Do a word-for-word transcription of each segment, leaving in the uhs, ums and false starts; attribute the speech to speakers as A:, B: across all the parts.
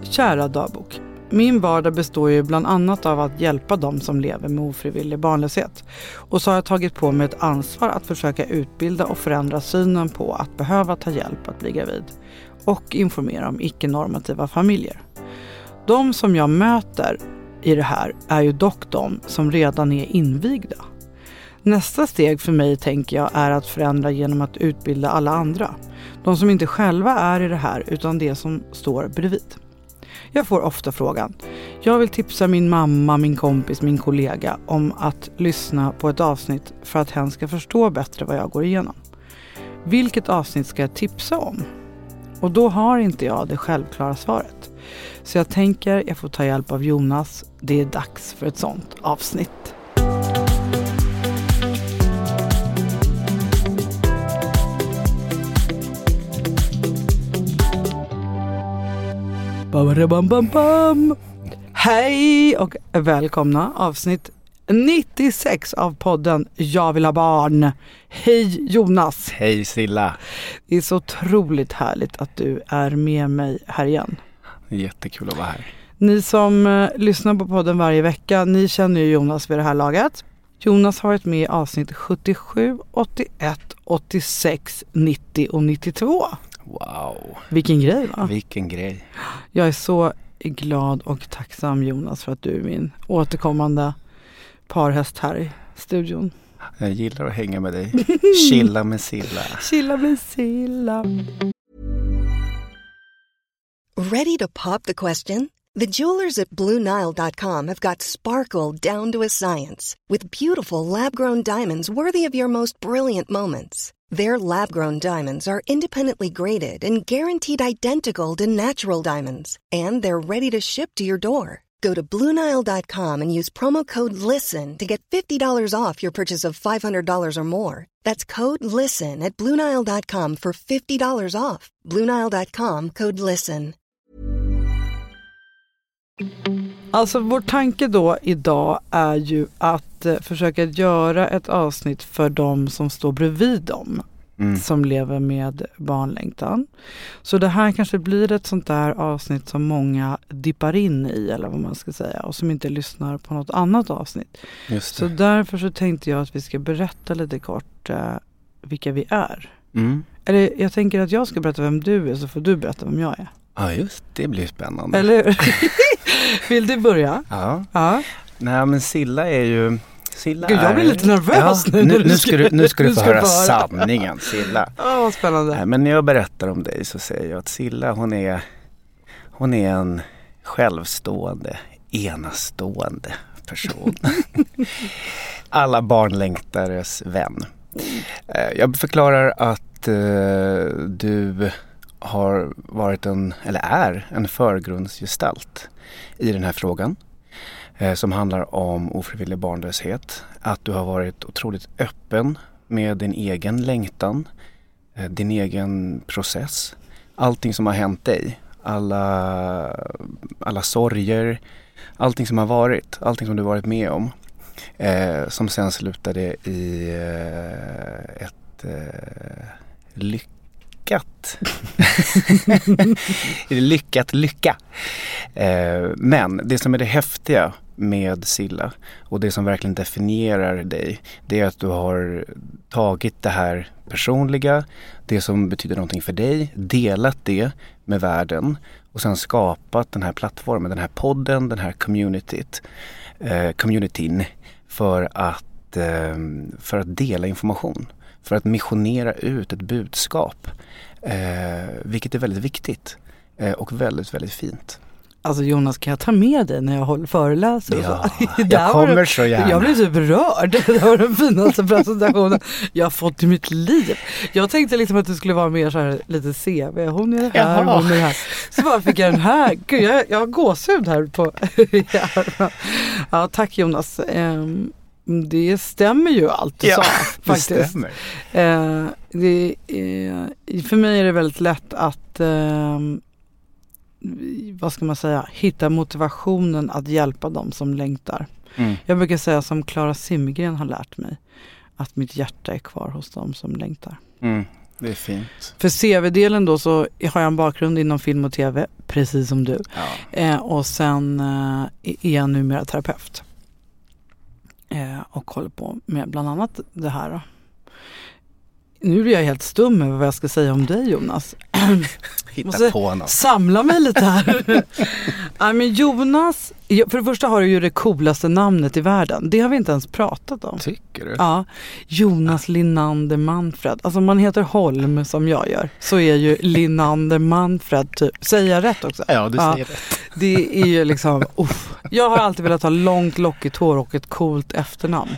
A: Kära dagbok. Min vardag består ju bland annat av att hjälpa dem som lever med ofrivillig barnlöshet. Och så har jag tagit på mig ett ansvar att försöka utbilda och förändra synen på att behöva ta hjälp att bli gravid. Och informera om icke-normativa familjer. De som jag möter i det här är ju dock de som redan är invigda. Nästa steg för mig, tänker jag, är att förändra genom att utbilda alla andra. De som inte själva är i det här utan det som står bredvid. Jag får ofta frågan. Jag vill tipsa min mamma, min kompis, min kollega om att lyssna på ett avsnitt för att hen ska förstå bättre vad jag går igenom. Vilket avsnitt ska jag tipsa om? Och då har inte jag det självklara svaret. Så jag tänker jag får ta hjälp av Jonas. Det är dags för ett sånt avsnitt. Bam, bam, bam. Hej och välkomna avsnitt nittiosex av podden Jag vill ha barn. Hej Jonas.
B: Hej Silla.
A: Det är så otroligt härligt att du är med mig här igen.
B: Jättekul att vara här.
A: Ni som eh, lyssnar på podden varje vecka, ni känner ju Jonas vid det här laget. Jonas har varit med i avsnitt sjuttiosju, åttioett, åttiosex, nittio och nittiotvå.
B: Wow.
A: Vilken grej, va?
B: Vilken grej.
A: Jag är så glad och tacksam, Jonas, för att du är min återkommande parhäst här i studion.
B: Jag gillar att hänga med dig. Chilla med Silla.
A: Chilla med Silla.
C: Ready to pop the question? The jewelers at Blue Nile dot com have got sparkle down to a science with beautiful lab-grown diamonds worthy of your most brilliant moments. Their lab-grown diamonds are independently graded and guaranteed identical to natural diamonds, and they're ready to ship to your door. Go to Blue Nile dot com and use promo code LISTEN to get fifty dollars off your purchase of five hundred dollars or more. That's code LISTEN at Blue Nile dot com for fifty dollars off. Blue Nile dot com, code LISTEN.
A: Alltså vår tanke då idag är ju att eh, försöka göra ett avsnitt för de som står bredvid dem. Mm. Som lever med barnlängtan. Så det här kanske blir ett sånt där avsnitt som många dippar in i, eller vad man ska säga, och som inte lyssnar på något annat avsnitt.
B: Just det.
A: Så därför så tänkte jag att vi ska berätta lite kort eh, vilka vi är.
B: Mm.
A: Eller jag tänker att jag ska berätta vem du är, så får du berätta vem jag är.
B: Ja, just det, blir spännande.
A: Eller hur? Vill du börja?
B: Ja.
A: Ja.
B: Nej, men Silla är ju... Silla
A: Gud, jag blir
B: är...
A: lite nervös
B: ja,
A: nu.
B: Nu, nu, ska du, nu ska du
A: nu
B: få
A: ska
B: höra
A: få höra.
B: sanningen, Silla.
A: Ja, vad spännande.
B: Nej, men när jag berättar om dig så säger jag att Silla, hon är, hon är en självstående, enastående person. Alla barnlängtares vän. Jag förklarar att uh, du har varit en, eller är en förgrundsgestalt i den här frågan. Som handlar om ofrivillig barnlöshet. Att du har varit otroligt öppen med din egen längtan. Din egen process. Allting som har hänt dig. Alla, alla sorger. Allting som har varit. Allting som du varit med om. Eh, som sen slutade i eh, ett eh, lyckat. lyckat lycka. Eh, men det som är det häftiga med Silla och det som verkligen definierar dig, det är att du har tagit det här personliga, det som betyder någonting för dig, delat det med världen och sen skapat den här plattformen, den här podden, den här communityt, eh, communityn för att, eh, för att dela information, för att missionera ut ett budskap, eh, vilket är väldigt viktigt eh, och väldigt, väldigt fint.
A: Alltså Jonas, kan jag ta med dig när jag håller föreläser?
B: Ja, jag kommer
A: det,
B: så gärna.
A: Jag blev så berörd. Det var den finaste presentationen jag har fått i mitt liv. Jag tänkte liksom att det skulle vara mer så här lite C V. Hon är här, Jaha. hon är här. Så bara fick jag den här. Gud, jag, jag har gåshud här på. Ja, tack Jonas. Um, det stämmer ju allt du
B: ja,
A: sa faktiskt.
B: Det stämmer.
A: Uh, det, uh, för mig är det väldigt lätt att... Uh, vad ska man säga, hitta motivationen att hjälpa dem som längtar. Mm. Jag brukar säga som Clara Simgren har lärt mig, att mitt hjärta är kvar hos dem som längtar.
B: Mm. det är fint.
A: För C V-delen då så har jag en bakgrund inom film och tv, precis som du.
B: Ja.
A: Eh, och sen eh, är jag numera terapeut. Eh, och håller på med bland annat det här då. Nu är jag helt stum över vad jag ska säga om dig, Jonas.
B: Hitta
A: måste
B: på något.
A: Samla mig lite här. Nej, men Jonas, för det första har du ju det coolaste namnet i världen. Det har vi inte ens pratat om.
B: Tycker du?
A: Ja, Jonas Linander Manfred. Alltså om man heter Holm som jag gör, så är ju Linander Manfred typ. Säger jag rätt också?
B: Ja, du
A: ja,
B: säger rätt.
A: Det är ju liksom, uff. Jag har alltid velat ha långt lockigt hår och ett coolt efternamn.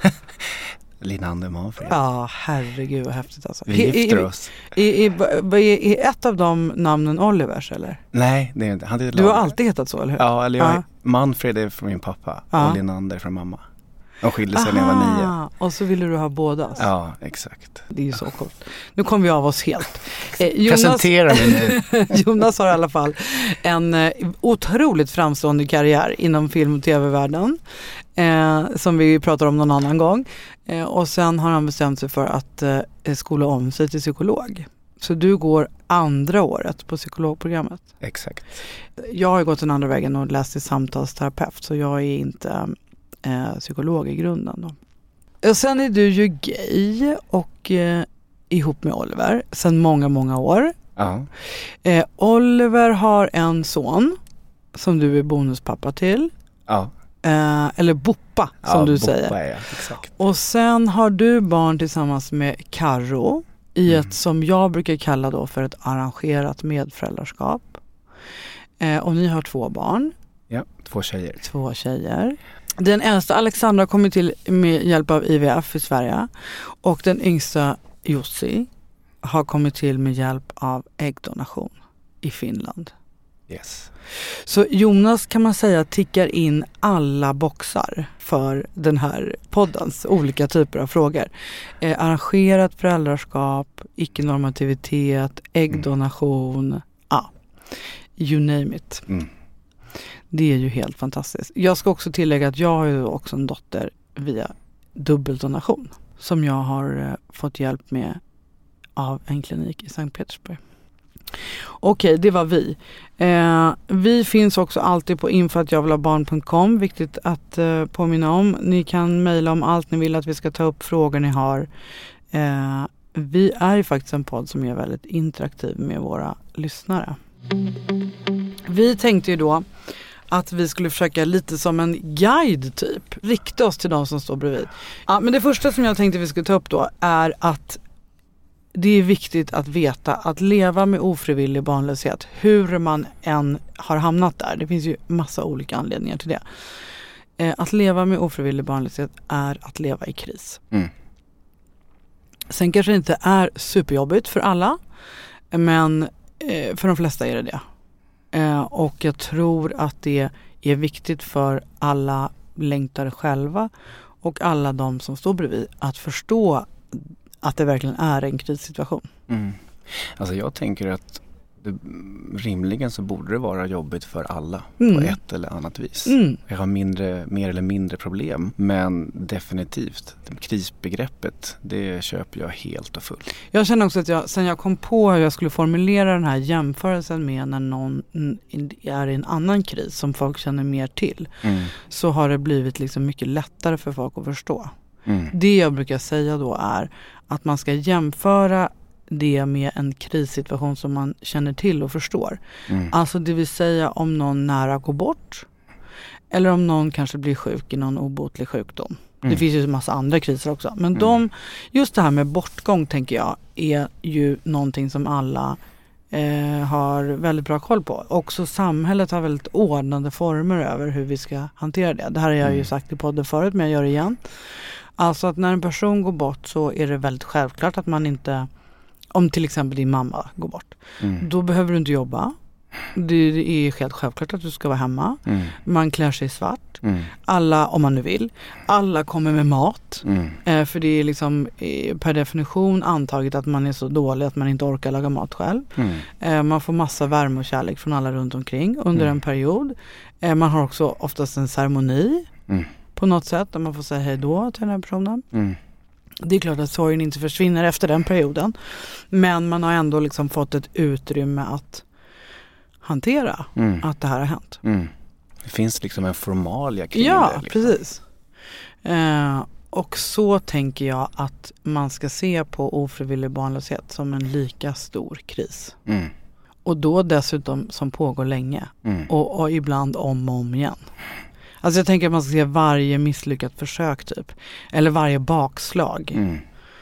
B: Linander Manfred.
A: Ja, herregud vad häftigt alltså.
B: Vi gifter oss.
A: Är, är, är, är ett av de namnen Olivers eller?
B: Nej, det är inte. Han
A: du har alltid hetat så, eller hur?
B: Ja, eller jag,
A: ja.
B: Manfred är från min pappa
A: ja.
B: och Linander från mamma. De skilde sig när jag var nio.
A: Och så ville du ha båda alltså.
B: Ja, exakt.
A: Det är ju så coolt. Nu kommer vi av oss helt. Eh, Jonas,
B: Presentera mig nu.
A: Jonas har i alla fall en eh, otroligt framstående karriär inom film- och tv-världen. Eh, som vi pratar om någon annan gång. Eh, och sen har han bestämt sig för att eh, skola om sig till psykolog. Så du går andra året på psykologprogrammet.
B: Exakt.
A: Jag har gått den andra vägen och läst till samtalsterapeut. Så jag är inte eh, psykolog i grunden då. Och sen är du ju gay och eh, ihop med Oliver sedan många, många år.
B: Ja.
A: Eh, Oliver har en son som du är bonuspappa till.
B: Ja.
A: Eh, eller Boppa som
B: ja,
A: du
B: Boppa
A: säger.
B: Är jag, exakt.
A: Och sen har du barn tillsammans med Karo i
B: mm.
A: ett som jag brukar kalla då för ett arrangerat medföräldraskap. Eh, och ni har två barn.
B: Ja, två tjejer.
A: Två tjejer. Den äldsta Alexandra kommer till med hjälp av I V F i Sverige. Och den yngsta Jussi har kommit till med hjälp av äggdonation i Finland.
B: Yes.
A: Så Jonas kan man säga tickar in alla boxar för den här poddens olika typer av frågor. Eh, arrangerat föräldraskap, icke-normativitet, äggdonation, ja, mm. ah, you name it.
B: Mm.
A: Det är ju helt fantastiskt. Jag ska också tillägga att jag har ju också en dotter via dubbeldonation som jag har eh, fått hjälp med av en klinik i Sankt Petersburg. Okej, det var vi. Eh, vi finns också alltid på info at jag vill ha barn punkt com. Viktigt att eh, påminna om. Ni kan mejla om allt ni vill att vi ska ta upp, frågor ni har. Eh, vi är ju faktiskt en podd som är väldigt interaktiv med våra lyssnare. Vi tänkte ju då att vi skulle försöka lite som en guide typ. Rikta oss till de som står bredvid. Ja, men det första som jag tänkte vi skulle ta upp då är att det är viktigt att veta att leva med ofrivillig barnlöshet, hur man än har hamnat där. Det finns ju massa olika anledningar till det. Eh, att leva med ofrivillig barnlöshet är att leva i kris.
B: Mm.
A: Sen kanske det inte är superjobbigt för alla, men eh, för de flesta är det det. Eh, och jag tror att det är viktigt för alla längtare själva och alla de som står bredvid att förstå att det verkligen är en krissituation.
B: Mm. Alltså jag tänker att det, rimligen så borde det vara jobbigt för alla mm. på ett eller annat vis.
A: Mm.
B: Jag har mindre, mer eller mindre problem, men definitivt krisbegreppet, det köper jag helt och fullt.
A: Jag känner också att jag, sen jag kom på hur jag skulle formulera den här jämförelsen med när någon är i en annan kris som folk känner mer till, mm. så har det blivit liksom mycket lättare för folk att förstå. Mm. Det jag brukar säga då är att man ska jämföra det med en krissituation som man känner till och förstår. Mm. Alltså det vill säga om någon nära går bort eller om någon kanske blir sjuk i någon obotlig sjukdom. Mm. Det finns ju en massa andra kriser också. Men mm. de, just det här med bortgång tänker jag är ju någonting som alla eh, har väldigt bra koll på. Också samhället har väldigt ordnade former över hur vi ska hantera det. Det här har jag mm. ju sagt i podden förut, men jag gör det igen. Alltså att när en person går bort så är det väldigt självklart att man inte, om till exempel din mamma går bort, mm. då behöver du inte jobba. Det är helt självklart att du ska vara hemma. Mm. Man klär sig svart. Mm. Alla, om man nu vill, alla kommer med mat. Mm. Eh, för det är liksom eh, per definition antaget att man är så dålig att man inte orkar laga mat själv. Mm. Eh, man får massa värme och kärlek från alla runt omkring under mm. en period. Eh, man har också oftast en ceremoni. Mm. På något sätt där man får säga hej då till den här personen. Mm. Det är klart att sorgen inte försvinner efter den perioden. Men man har ändå liksom fått ett utrymme att hantera mm. att det här har hänt.
B: Mm. Det finns liksom en formalia kring
A: ja,
B: det. Liksom.
A: Ja, precis. Eh, och så tänker jag att man ska se på ofrivillig barnlöshet som en lika stor kris. Mm. Och då dessutom som pågår länge. Mm. Och, och ibland om och om igen. Alltså jag tänker att man ska se varje misslyckat försök typ. Eller varje bakslag. Mm.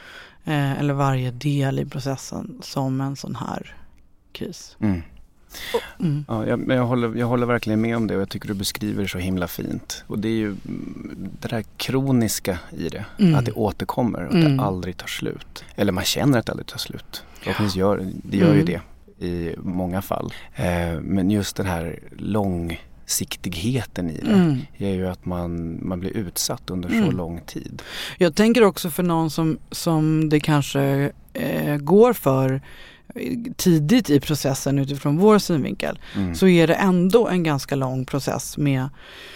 A: Eh, eller varje del i processen som en sån här kris.
B: Mm. Mm. Ja, jag, jag, håller, jag håller verkligen med om det och jag tycker du beskriver det så himla fint. Och det är ju det där kroniska i det. Mm. Att det återkommer och mm. det aldrig tar slut. Eller man känner att det aldrig tar slut. Förhoppningsvis gör, det gör mm. ju det i många fall. Eh, men just den här långsiktigheten i det mm. är ju att man, man blir utsatt under mm. så lång tid.
A: Jag tänker också för någon som, som det kanske eh, går för tidigt i processen utifrån vår synvinkel mm. så är det ändå en ganska lång process med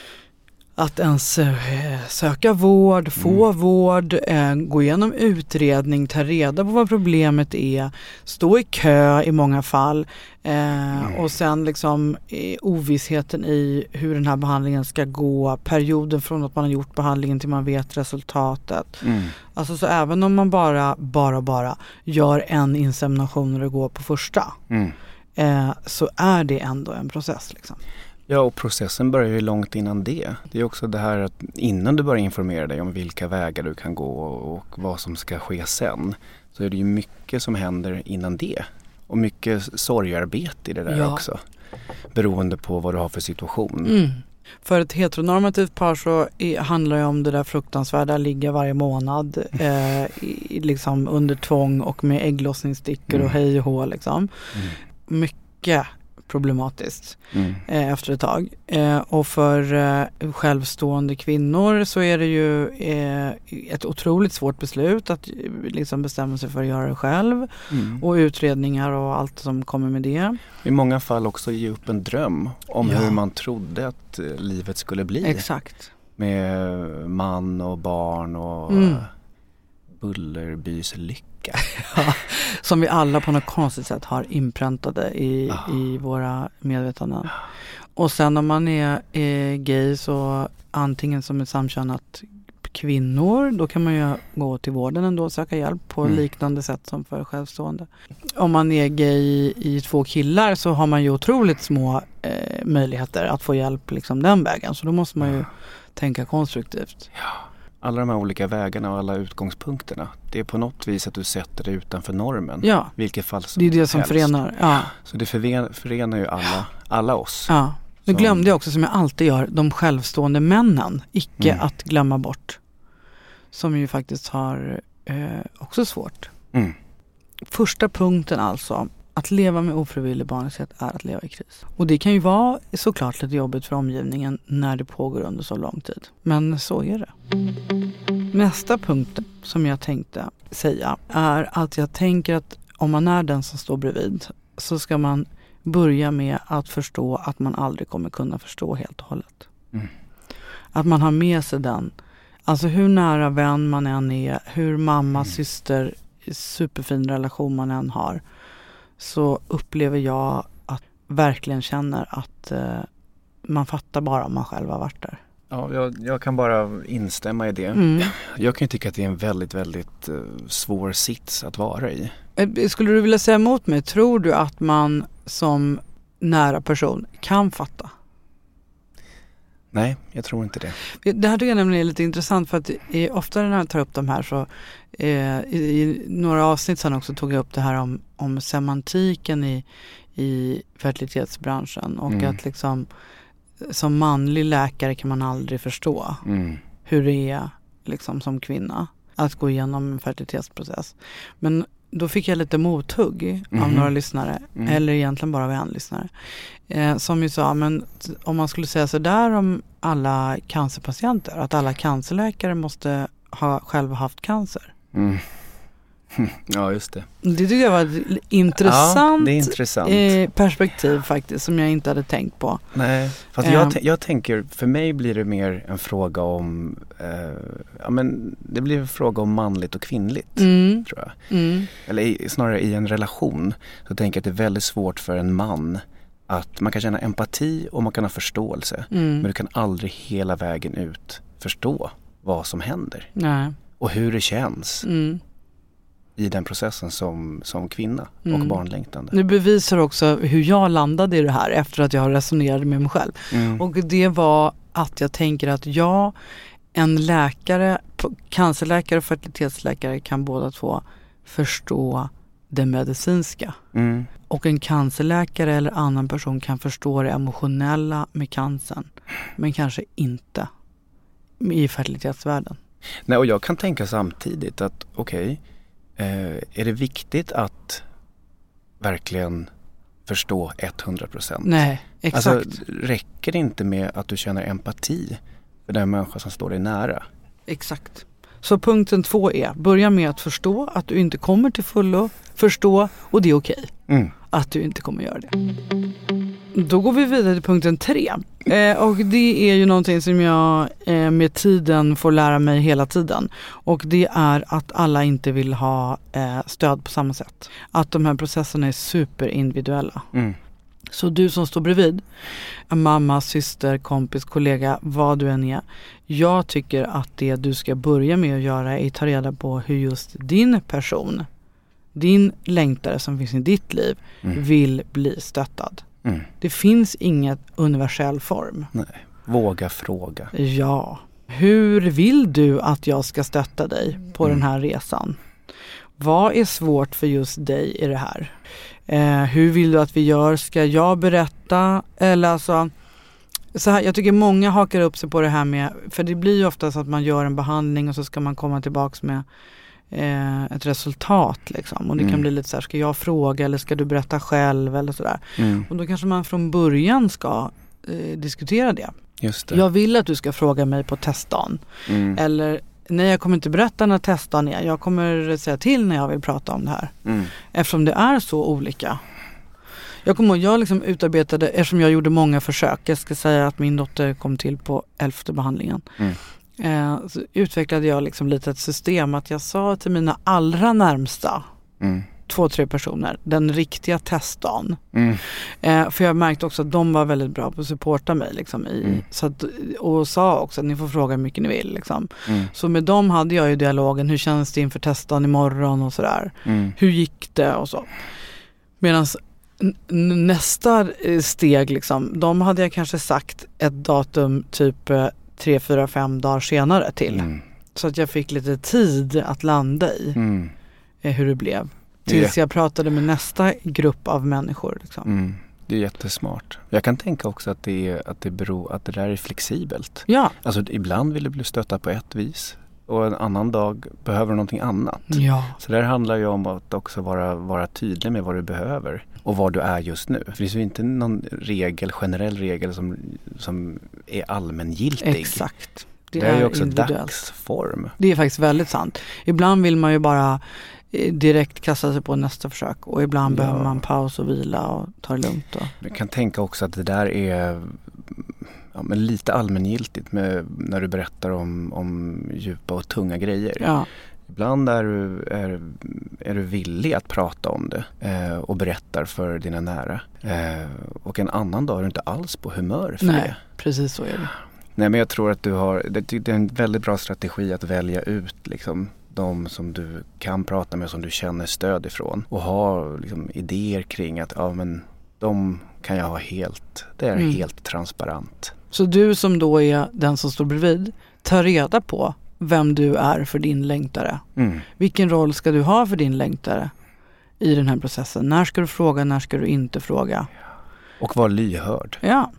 A: att ens eh, söka vård, få mm. vård, eh, gå igenom utredning, ta reda på vad problemet är, stå i kö i många fall eh, mm. och sen liksom eh, ovissheten i hur den här behandlingen ska gå, perioden från att man har gjort behandlingen till man vet resultatet. Mm. Alltså så även om man bara, bara, bara gör en insemination och det går på första mm. eh, så är det ändå en process liksom.
B: Ja, och processen börjar ju långt innan det. Det är också det här att innan du börjar informera dig om vilka vägar du kan gå och vad som ska ske sen så är det ju mycket som händer innan det. Och mycket sorgarbete i det där ja. också. Beroende på vad du har för situation.
A: Mm. För ett heteronormativt par så är, handlar det om det där fruktansvärda ligga varje månad eh, i, liksom under tvång och med ägglossningsstickor mm. och hej och hå liksom. Mm. Mycket problematiskt mm. eh, efter ett tag. Eh, och för eh, självstående kvinnor så är det ju eh, ett otroligt svårt beslut att liksom bestämma sig för att göra det själv. Mm. Och utredningar och allt som kommer med det.
B: I många fall också ge upp en dröm om ja. hur man trodde att eh, livet skulle bli.
A: Exakt.
B: Med man och barn och mm. Bullerbys lycka.
A: Ja, som vi alla på något konstigt sätt har inpräntade i, ah. i våra medvetanden. Och sen om man är, är gay så antingen som ett samkönat kvinnor, då kan man ju gå till vården ändå och söka hjälp på mm. liknande sätt som för självstående. Om man är gay i, i två killar så har man ju otroligt små eh, möjligheter att få hjälp liksom den vägen. Så då måste man ju ja. tänka konstruktivt.
B: Ja. Alla de här olika vägarna och alla utgångspunkterna. Det är på något vis att du sätter dig utanför normen.
A: Ja,
B: vilket fall som
A: det är det som
B: helst.
A: förenar. Ja.
B: Så det förenar, förenar ju alla, alla oss.
A: Ja. Nu glömde jag också, som jag alltid gör, de självstående männen. Icke mm. att glömma bort. Som ju faktiskt har eh, också svårt. Mm. Första punkten alltså. Att leva med ofrivillig barnlöshet är att leva i kris. Och det kan ju vara såklart lite jobbigt för omgivningen när det pågår under så lång tid. Men så är det. Nästa punkt som jag tänkte säga är att jag tänker att om man är den som står bredvid så ska man börja med att förstå att man aldrig kommer kunna förstå helt och hållet. Mm. Att man har med sig den. Alltså hur nära vän man än är, hur mamma, mm. syster, superfin relation man än har. Så upplever jag att verkligen känner att eh, man fattar bara om man själv har varit där.
B: Ja, jag, jag kan bara instämma i det. Mm. Jag kan ju tycka att det är en väldigt, väldigt uh, svår sits att vara i.
A: Skulle du vilja säga emot mig, tror du att man som nära person kan fatta?
B: Nej, jag tror inte det.
A: Det här tycker jag nämligen är lite intressant för att eh, ofta när jag tar upp de här så eh, i, i några avsnitt sen också tog jag upp det här om, om semantiken i, i fertilitetsbranschen och mm. att liksom som manlig läkare kan man aldrig förstå mm. hur det är liksom som kvinna att gå igenom en fertilitetsprocess. Men då fick jag lite mothugg mm. av några lyssnare, mm. eller egentligen bara av en lyssnare, eh, som ju sa, men om man skulle säga så där om alla cancerpatienter, att alla cancerläkare måste ha själva haft cancer. Mm.
B: Ja, just det.
A: Det tycker jag var ett intressant,
B: ja, det är intressant.
A: Eh, perspektiv faktiskt som jag inte hade tänkt på.
B: Nej, fast
A: eh.
B: jag, jag tänker, för mig blir det mer en fråga om, eh, ja men det blir en fråga om manligt och kvinnligt,
A: mm.
B: tror jag.
A: Mm.
B: Eller i, snarare i en relation så tänker jag att det är väldigt svårt för en man att man kan känna empati och man kan ha förståelse.
A: Mm.
B: Men du kan aldrig hela vägen ut förstå vad som händer.
A: Nej.
B: Och hur det känns
A: mm.
B: i den processen som, som kvinna
A: mm.
B: och barnlängtande.
A: Nu bevisar också hur jag landade i det här efter att jag resonerade med mig själv.
B: Mm.
A: Och det var att jag tänker att jag, en läkare, cancerläkare och fertilitetsläkare kan båda två förstå det medicinska.
B: Mm.
A: Och en cancerläkare eller annan person kan förstå det emotionella med cancern. Men kanske inte i fertilitetsvärlden.
B: Nej, och jag kan tänka samtidigt att okej, okay, eh, är det viktigt att verkligen förstå hundra procent?
A: Nej, exakt.
B: Alltså, räcker det inte med att du känner empati för den människa som står dig nära?
A: Exakt. Så punkten två är, börja med att förstå att du inte kommer till fullo förstå och det är okej
B: mm.
A: att du inte kommer göra det. Då går vi vidare till punkten tre. Eh, och det är ju någonting som jag eh, med tiden får lära mig hela tiden. Och det är att alla inte vill ha eh, stöd på samma sätt. Att de här processerna är superindividuella.
B: Mm.
A: Så du som står bredvid, mamma, syster, kompis, kollega, vad du än är. Jag tycker att det du ska börja med att göra är att ta reda på hur just din person, din längtare som finns i ditt liv, mm. vill bli stöttad.
B: Mm.
A: Det finns inget universell form.
B: Nej. Våga fråga.
A: Ja. Hur vill du att jag ska stötta dig på mm. den här resan? Vad är svårt för just dig i det här? Eh, hur vill du att vi gör? Ska jag berätta? Eller alltså, så här, jag tycker många hakar upp sig på det här med, för det blir ju ofta så att man gör en behandling och så ska man komma tillbaks med eh, ett resultat liksom. Och det mm. kan bli lite så här, ska jag fråga eller ska du berätta själv eller sådär. Mm. Och då kanske man från början ska eh, diskutera det.
B: Just det.
A: Jag vill att du ska fråga mig på testdagen. Mm. Eller nej, jag kommer inte berätta när testdagen är. Jag kommer säga till när jag vill prata om det här. Mm. Eftersom det är så olika. Jag kommer ihåg, jag liksom utarbetade, eftersom jag gjorde många försök. Jag ska säga att min dotter kom till på elfte behandlingen. Mm. Eh, så utvecklade jag liksom lite ett system att jag sa till mina allra närmsta mm. två, tre personer, den riktiga testdagen. Mm. Eh, för jag märkte också att de var väldigt bra på att supporta mig. Liksom, i, mm. så att, och sa också att ni får fråga hur mycket ni vill. Liksom. Mm. Så med dem hade jag ju dialogen, hur känns det inför testdagen imorgon och sådär. Mm. Hur gick det och så. Medan n- nästa steg, liksom, de hade jag kanske sagt ett datum typ tre, fyra, fem dagar senare till. Mm. Så att jag fick lite tid att landa i mm. eh, hur det blev. Tills jag pratade med nästa grupp av människor. Liksom.
B: Mm, det är jättesmart. Jag kan tänka också att det, är, att, det beror, att det där är flexibelt.
A: Ja.
B: Alltså ibland vill du bli stöttad på ett vis och en annan dag behöver du någonting annat.
A: Ja.
B: Så det handlar ju om att också vara, vara tydlig med vad du behöver och var du är just nu. För det finns ju inte någon regel, generell regel som, som är allmängiltig.
A: Exakt.
B: Det, det är ju också dagsform.
A: Det är faktiskt väldigt sant. Ibland vill man ju bara direkt kasta sig på nästa försök och ibland ja. behöver man paus och vila och ta det lugnt. Och.
B: Jag kan tänka också att det där är ja, men lite allmängiltigt med, när du berättar om, om djupa och tunga grejer.
A: Ja.
B: Ibland är du, är, är du villig att prata om det eh, och berättar för dina nära. Eh, och en annan dag är du inte alls på humör för
A: Nej,
B: det.
A: precis så är det.
B: Nej, men jag tror att du har, det, det är en väldigt bra strategi att välja ut liksom de som du kan prata med, som du känner stöd ifrån och ha liksom idéer kring att ja, men de kan jag ha helt, det är mm. helt transparent.
A: Så du som då är den som står bredvid, tar reda på vem du är för din längtare. Mm. Vilken roll ska du ha för din längtare i den här processen? När ska du fråga, när ska du inte fråga?
B: Och vara lyhörd.
A: Ja.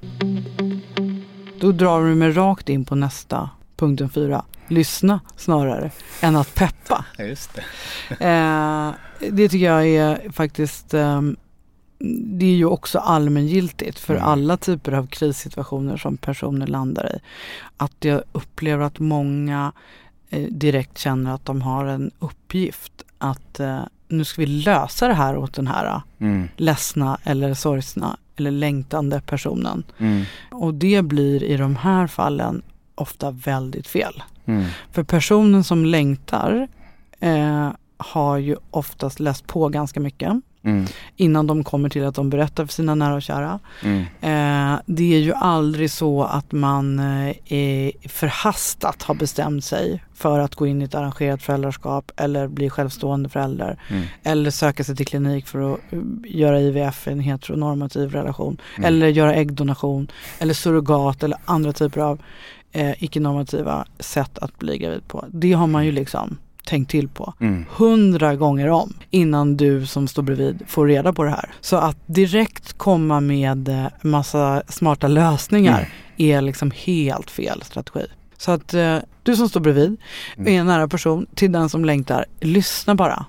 A: Då drar du mig rakt in på nästa, punkten fyra. Lyssna snarare än att peppa.
B: Ja, just
A: det. eh, det tycker jag är faktiskt eh, det är ju också allmängiltigt för mm. alla typer av krissituationer som personer landar i. Att jag upplever att många eh, direkt känner att de har en uppgift att eh, nu ska vi lösa det här åt den här mm. ledsna eller sorgsna eller längtande personen. Mm. Och det blir i de här fallen ofta väldigt fel. Mm. För personen som längtar eh, har ju oftast läst på ganska mycket. Mm. Innan de kommer till att de berättar för sina nära och kära. Mm. Eh, det är ju aldrig så att man eh, är förhastat har bestämt sig för att gå in i ett arrangerat föräldraskap eller bli självstående förälder. Mm. Eller söka sig till klinik för att göra I V F, en heteronormativ relation. Mm. Eller göra äggdonation eller surrogat eller andra typer av eh, icke-normativa sätt att bli gravid på. Det har man ju liksom tänkt till på mm. hundra gånger om innan du som står bredvid får reda på det här. Så att direkt komma med massa smarta lösningar mm. är liksom helt fel strategi. Så att eh, du som står bredvid är en nära person till den som längtar. Lyssna bara.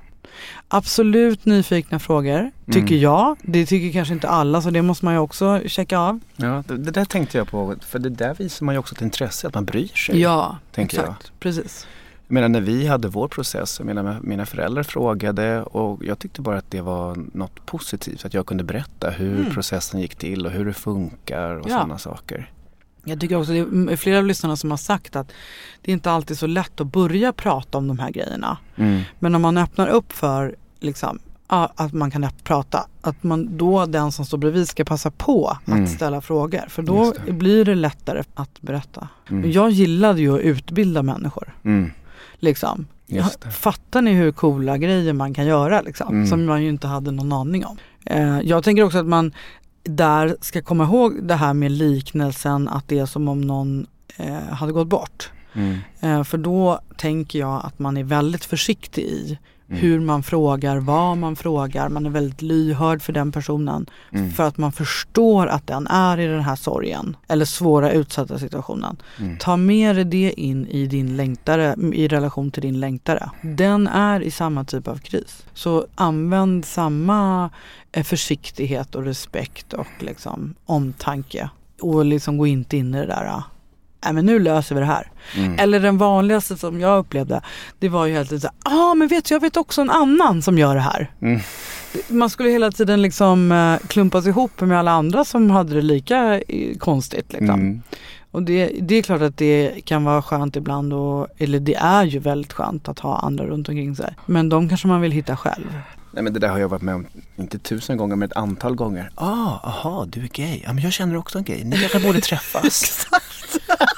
A: Absolut nyfikna frågor, tycker mm. jag. Det tycker kanske inte alla, så det måste man ju också checka av.
B: Ja, det, det där tänkte jag på. För det där visar man ju också ett intresse, att man bryr sig.
A: Ja,
B: tänker
A: exakt.
B: Jag.
A: Precis.
B: Jag menar, när vi hade vår process, jag menar, mina föräldrar frågade och jag tyckte bara att det var något positivt. Att jag kunde berätta hur mm. processen gick till och hur det funkar och ja. sådana saker.
A: Jag tycker också, det är flera av lyssnarna som har sagt att det är inte alltid så lätt att börja prata om de här grejerna. Mm. Men om man öppnar upp för liksom, att man kan prata, att man då den som står bredvid ska passa på att mm. ställa frågor. För då det. blir det lättare att berätta. Mm. Jag gillade ju att utbilda människor. Mm. Liksom. Fattar ni hur coola grejer man kan göra liksom, mm. som man ju inte hade någon aning om. Eh, jag tänker också att man där ska komma ihåg det här med liknelsen att det är som om någon eh, hade gått bort. Mm. Eh, för då tänker jag att man är väldigt försiktig i mm. hur man frågar, vad man frågar. Man är väldigt lyhörd för den personen mm. för att man förstår att den är i den här sorgen eller svåra utsatta situationen. Mm. Ta med det in i din längtare, i relation till din längtare. Den är i samma typ av kris. Så använd samma försiktighet och respekt och liksom omtanke och liksom gå inte in i det där. Nej, men nu löser vi det här. Mm. Eller den vanligaste som jag upplevde, det var ju helt enkelt så här, ah, men vet du, jag vet också en annan som gör det här. Mm. Man skulle hela tiden liksom uh, klumpas ihop med alla andra som hade det lika uh, konstigt liksom. Mm. Och det, det är klart att det kan vara skönt ibland, och, eller det är ju väldigt skönt att ha andra runt omkring sig. Men de kanske man vill hitta själv.
B: Nej, men det där har jag varit med om, inte tusen gånger, men ett antal gånger. Ah, aha, du är gay. Ja, men jag känner också en gay. Ni kanske borde träffas.
A: Exakt.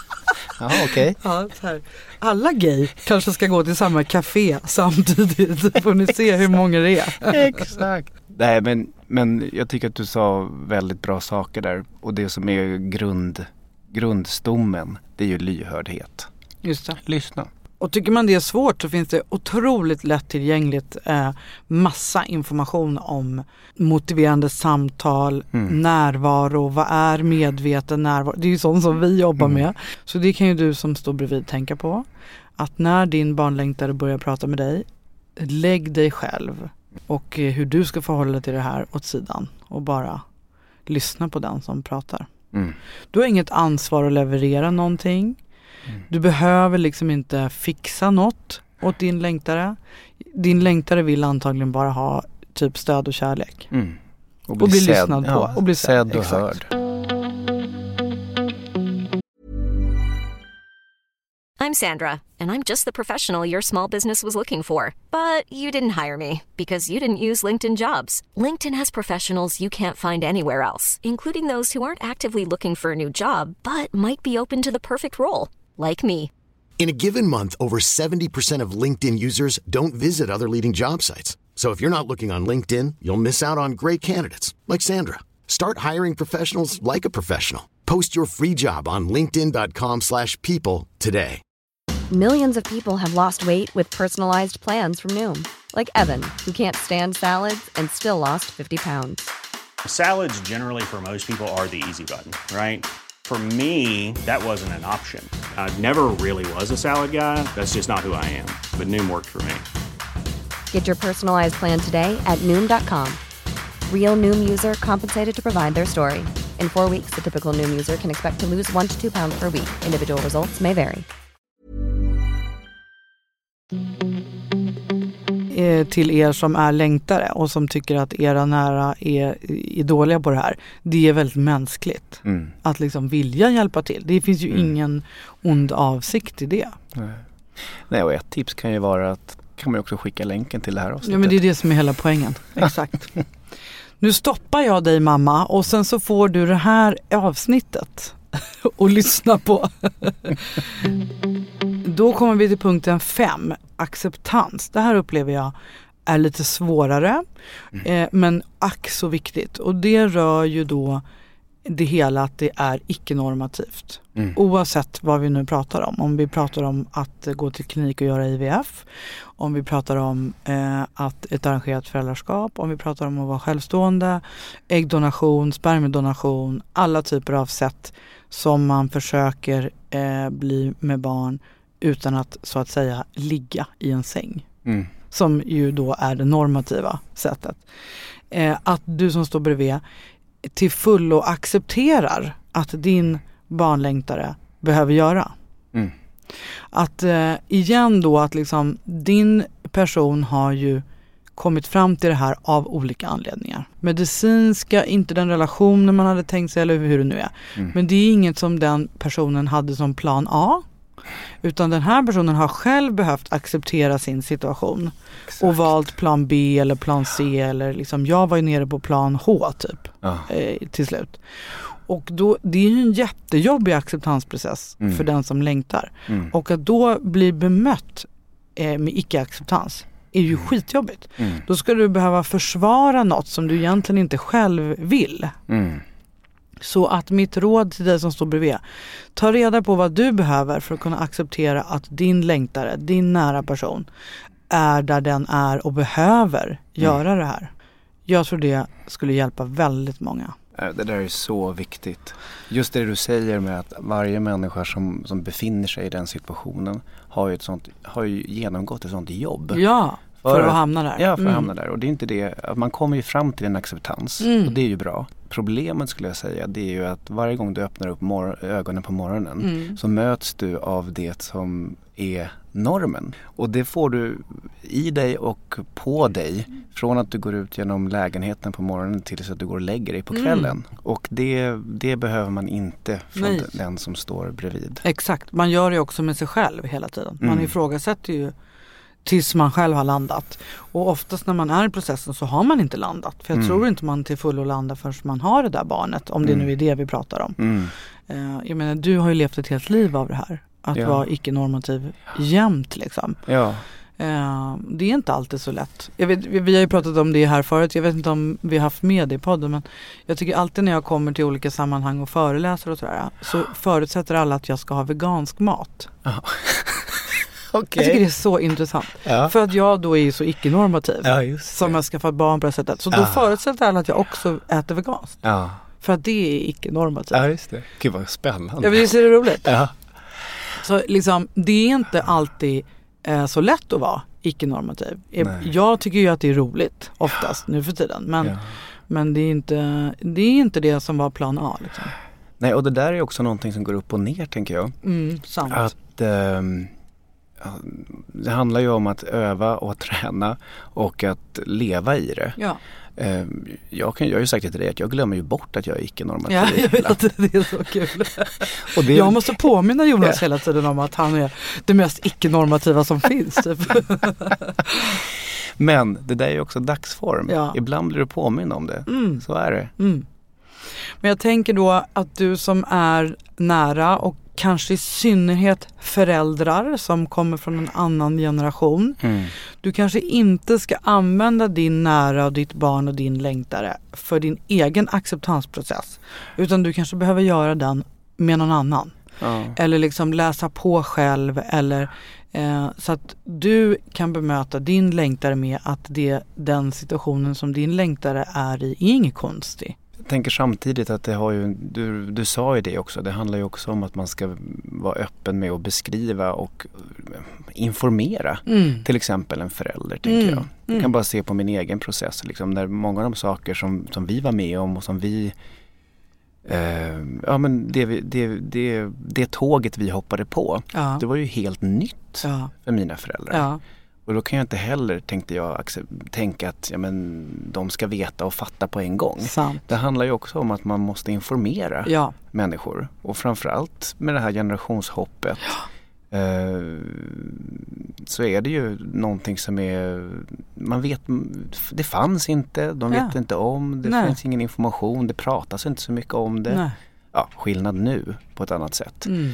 B: Ja, okej. Okay.
A: Ja, så här. Alla gay kanske ska gå till samma café samtidigt. Så får ni se hur många det är.
B: Exakt. Nej, men, men jag tycker att du sa väldigt bra saker där. Och det som är grund, grundstommen, det är ju lyhördhet.
A: Just det.
B: Lyssna.
A: Och tycker man det är svårt så finns det otroligt lättillgängligt eh, massa information om motiverande samtal, mm. närvaro, vad är medveten närvaro. Det är ju sånt som vi jobbar mm. med. Så det kan ju du som står bredvid tänka på. Att när din barnlängtare börjar prata med dig, lägg dig själv och eh, hur du ska förhålla dig till det här åt sidan och bara lyssna på den som pratar. Mm. Du har inget ansvar att leverera någonting. Mm. Du behöver liksom inte fixa något åt din längtare. Din längtare vill antagligen bara ha typ stöd och kärlek. Mm.
B: Och bli,
A: och bli
B: sedd,
A: lyssnad på.
B: Ja,
A: och bli
B: sedd och
A: exakt.
B: hörd.
D: I'm Sandra, and I'm just the professional your small business was looking for. But you didn't hire me because you didn't use LinkedIn Jobs. LinkedIn has professionals you can't find anywhere else, including those who aren't actively looking for a new job, but might be open to the perfect role, like me.
E: In a given month, over seventy percent of LinkedIn users don't visit other leading job sites. So if you're not looking on LinkedIn, you'll miss out on great candidates like Sandra. Start hiring professionals like a professional. Post your free job on linkedin dot com slash people today.
F: Millions of people have lost weight with personalized plans from Noom. Like Evan, who can't stand salads and still lost fifty pounds.
G: Salads generally for most people are the easy button, right? For me, that wasn't an option. I never really was a salad guy. That's just not who I am. But Noom worked for me.
F: Get your personalized plan today at noom dot com. Real Noom user compensated to provide their story. In four weeks, the typical Noom user can expect to lose one to two pounds per week. Individual results may vary.
A: eh, till er som är längtare och som tycker att era nära är, är dåliga på det här. Det är väldigt mänskligt mm. att liksom vilja hjälpa till. Det finns ju mm. ingen ond avsikt i det.
B: Nej. Nej, och ett tips kan ju vara att kan man också skicka länken till det här avsnittet.
A: Ja, men det är det som är hela poängen. Exakt. Nu stoppar jag dig, mamma, och sen så får du det här avsnittet och lyssna på. Då kommer vi till punkten fem, acceptans. Det här upplever jag är lite svårare, mm. eh, men ack så viktigt. Och det rör ju då det hela att det är icke-normativt. Mm. Oavsett vad vi nu pratar om. Om vi pratar om att gå till klinik och göra I V F. Om vi pratar om eh, att ett arrangerat föräldraskap. Om vi pratar om att vara självstående. Äggdonation, spermiedonation. Alla typer av sätt som man försöker eh, bli med barn utan att så att säga ligga i en säng. Mm. Som ju då är det normativa sättet. Eh, att du som står bredvid till fullo accepterar att din barnlängtare behöver göra. Mm. Att eh, igen då att liksom din person har ju kommit fram till det här av olika anledningar. Medicinska, inte den relationen man hade tänkt sig eller hur det nu är. Mm. Men det är inget som den personen hade som plan A. Utan den här personen har själv behövt acceptera sin situation. Exakt. Och valt plan B eller plan C eller liksom, jag var ju nere på plan H typ ja. eh, till slut. Och då, det är ju en jättejobbig acceptansprocess mm. för den som längtar. Mm. Och att då bli bemött eh, med icke-acceptans är ju mm. skitjobbigt. Mm. Då ska du behöva försvara något som du egentligen inte själv vill. Mm. Så att mitt råd till dig som står bredvid, ta reda på vad du behöver för att kunna acceptera att din längtare, din nära person är där den är och behöver göra mm. det här. Jag tror det skulle hjälpa väldigt många.
B: Det där är så viktigt. Just det du säger med att varje människa som, som befinner sig i den situationen har ju, ett sånt, har ju genomgått ett sånt jobb.
A: Ja, för, för att, att hamna där.
B: Ja, för
A: mm.
B: att hamna där. Och det är inte det, man kommer ju fram till en acceptans mm. och det är ju bra. Problemet skulle jag säga, det är ju att varje gång du öppnar upp mor- ögonen på morgonen mm. så möts du av det som är normen. Och det får du i dig och på dig från att du går ut genom lägenheten på morgonen tills att du går och lägger dig på kvällen. Mm. Och det, det behöver man inte från Nej. den som står bredvid.
A: Exakt, man gör det också med sig själv hela tiden. Man mm. ifrågasätter ju tills man själv har landat. Och oftast när man är i processen så har man inte landat. För jag mm. tror inte man till fullo landar förrän man har det där barnet. Om det mm. nu är det vi pratar om. Mm. Uh, jag menar, du har ju levt ett helt liv av det här. Att ja. vara icke-normativ jämt liksom.
B: Ja.
A: Uh, det är inte alltid så lätt. Jag vet, vi, vi har ju pratat om det här förut. Jag vet inte om vi har haft med det i podden. Men jag tycker alltid när jag kommer till olika sammanhang och föreläser och sådär. Så förutsätter alla att jag ska ha vegansk mat.
B: Ja.
A: Okay. Jag tycker det är så intressant. Ja. För att jag då är ju så icke-normativ. Ja, just som jag skaffat barn på det sättet. Så då ja. förutsätter alla att jag också äter veganskt. Ja. För att det är icke-normativt.
B: Ja, just det. Gud vad spännande.
A: Ja, visst är det roligt? Ja. Så liksom, det är inte alltid eh, så lätt att vara icke-normativ. Nej. Jag tycker ju att det är roligt oftast ja. nu för tiden. Men, ja. men det, är inte, det är inte det som var plan A. Liksom.
B: Nej, och det där är också någonting som går upp och ner, tänker jag.
A: Mm, sant.
B: Att... Um, det handlar ju om att öva och träna och att leva i det.
A: Ja.
B: Jag, kan, jag har ju sagt till dig att jag glömmer ju bort att jag är icke-normativ.
A: Ja, jag vet att det är så kul. Och det... Jag måste påminna Jonas ja. hela tiden om att han är det mest icke-normativa som finns. Typ.
B: Men det där är ju också dagsform.
A: Ja.
B: Ibland blir du påminna om det. Mm. Så är det.
A: Mm. Men jag tänker då att du som är nära och kanske i synnerhet föräldrar som kommer från en annan generation. Mm. Du kanske inte ska använda din nära och ditt barn och din längtare för din egen acceptansprocess. Utan du kanske behöver göra den med någon annan. Mm. Eller liksom läsa på själv. Eller, eh, så att du kan bemöta din längtare med att det, den situationen som din längtare är i är inget konstigt.
B: Jag tänker samtidigt att det har ju, du, du sa ju det också, det handlar ju också om att man ska vara öppen med att beskriva och informera mm. till exempel en förälder, tänker mm. jag. Jag kan mm. bara se på min egen process, liksom, där många av de saker som, som vi var med om och som vi eh, ja men det, det, det, det tåget vi hoppade på, ja. det var ju helt nytt ja. för mina föräldrar.
A: Ja.
B: Och då kan jag inte heller, tänkte jag, tänka att ja, men, de ska veta och fatta på en gång.
A: Sant.
B: Det handlar ju också om att man måste informera
A: ja.
B: människor. Och framförallt med det här generationshoppet ja. eh, så är det ju någonting som är, man vet, det fanns inte, de vet ja. inte om, det Nej. finns ingen information, det pratas inte så mycket om det. Nej. Ja, skillnad nu på ett annat sätt. Mm.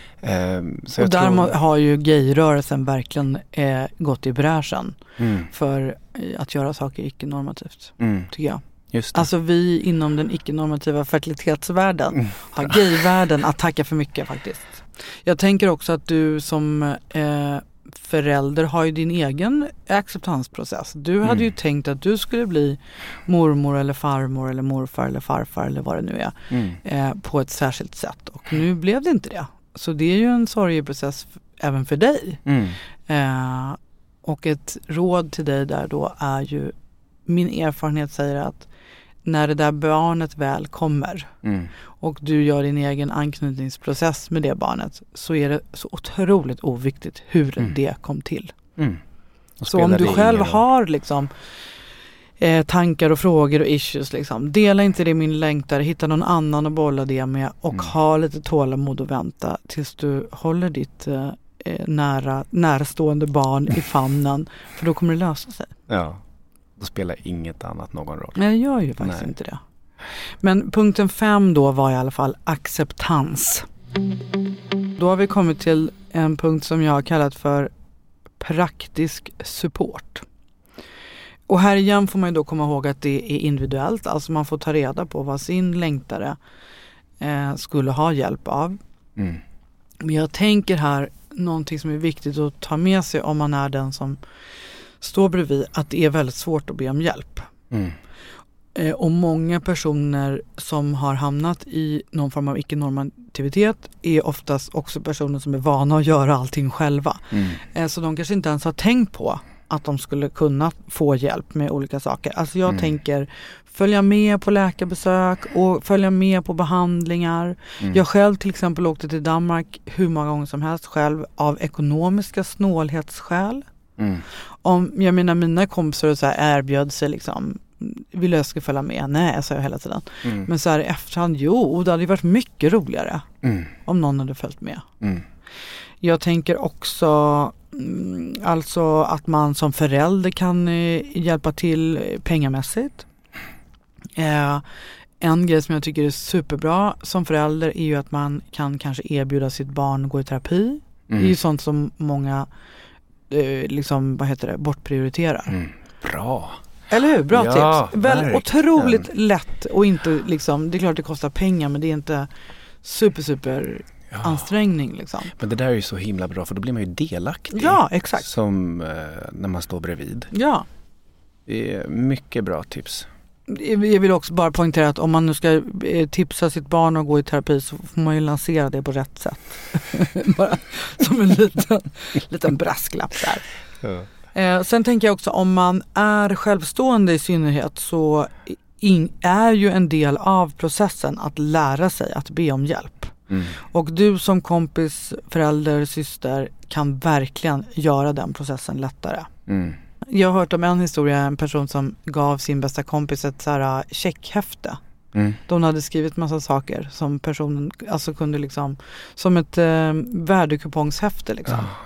A: Så och där tror... har ju gayrörelsen verkligen eh, gått i bräschen mm. för att göra saker icke-normativt, mm. tycker jag. Just det. Alltså vi inom den icke-normativa fertilitetsvärlden mm. har gayvärlden att tacka för mycket faktiskt. Jag tänker också att du som eh, förälder har ju din egen acceptansprocess. Du hade mm. ju tänkt att du skulle bli mormor eller farmor eller morfar eller farfar eller vad det nu är mm. eh, på ett särskilt sätt. Och nu blev det inte det. Så det är ju en sorgeprocess f- även för dig. Mm. Eh, och ett råd till dig där då är ju, min erfarenhet säger att när det där barnet väl kommer mm. och du gör din egen anknytningsprocess med det barnet, så är det så otroligt oviktigt hur mm. det kom till. Mm. Så om du själv har liksom Eh, tankar och frågor och issues liksom. Dela inte det min längtare, hitta någon annan att bolla det med och mm. ha lite tålamod och vänta tills du håller ditt eh, nära, närstående barn i famnen, för då kommer det lösa sig.
B: Ja, då spelar inget annat någon roll.
A: Nej, jag gör ju faktiskt Nej. inte det. Men punkten fem då var i alla fall acceptans. Då har vi kommit till en punkt som jag har kallat för praktisk support. Och här igen får man ju då komma ihåg att det är individuellt. Alltså man får ta reda på vad sin längtare eh, skulle ha hjälp av. Mm. Men jag tänker här någonting som är viktigt att ta med sig om man är den som står bredvid, att det är väldigt svårt att be om hjälp. Mm. Eh, och många personer som har hamnat i någon form av icke-normativitet är oftast också personer som är vana att göra allting själva. Mm. Eh, så de kanske inte ens har tänkt på att de skulle kunna få hjälp med olika saker. Alltså jag mm. tänker följa med på läkarbesök och följa med på behandlingar. Mm. Jag själv till exempel åkte till Danmark hur många gånger som helst själv av ekonomiska snålhetsskäl. Mm. Om jag menar mina kompisar så här erbjöd sig liksom, vill jag ska följa med? Nej, sa jag hela tiden. Mm. Men så här i efterhand, jo, det hade varit mycket roligare mm. om någon hade följt med. Mm. Jag tänker också alltså att man som förälder kan eh, hjälpa till pengamässigt. Eh, en grej som jag tycker är superbra som förälder är ju att man kan kanske erbjuda sitt barn att gå i terapi. Mm. Det är ju sånt som många eh, liksom, vad heter det, bortprioriterar. Mm.
B: Bra.
A: Eller hur? Bra
B: ja,
A: tips. Väl otroligt lätt och inte liksom, det är klart det kostar pengar men det är inte super super ja. ansträngning liksom.
B: Men det där är ju så himla bra för då blir man ju delaktig.
A: Ja, exakt.
B: Som eh, när man står bredvid.
A: Ja.
B: Det är mycket bra tips.
A: Jag vill också bara poängtera att om man nu ska tipsa sitt barn att gå i terapi så får man ju lansera det på rätt sätt. Bara som en liten, liten brasklapp där. Ja. Eh, sen tänker jag också om man är självstående i synnerhet så in, är ju en del av processen att lära sig att be om hjälp. Mm. Och du som kompis, förälder, syster kan verkligen göra den processen lättare. Mm. Jag har hört om en historia, en person som gav sin bästa kompis ett så här checkhäfte. Mm. De hade skrivit massa saker som personen alltså kunde liksom, som ett eh, värdekupongshäfte liksom. Oh.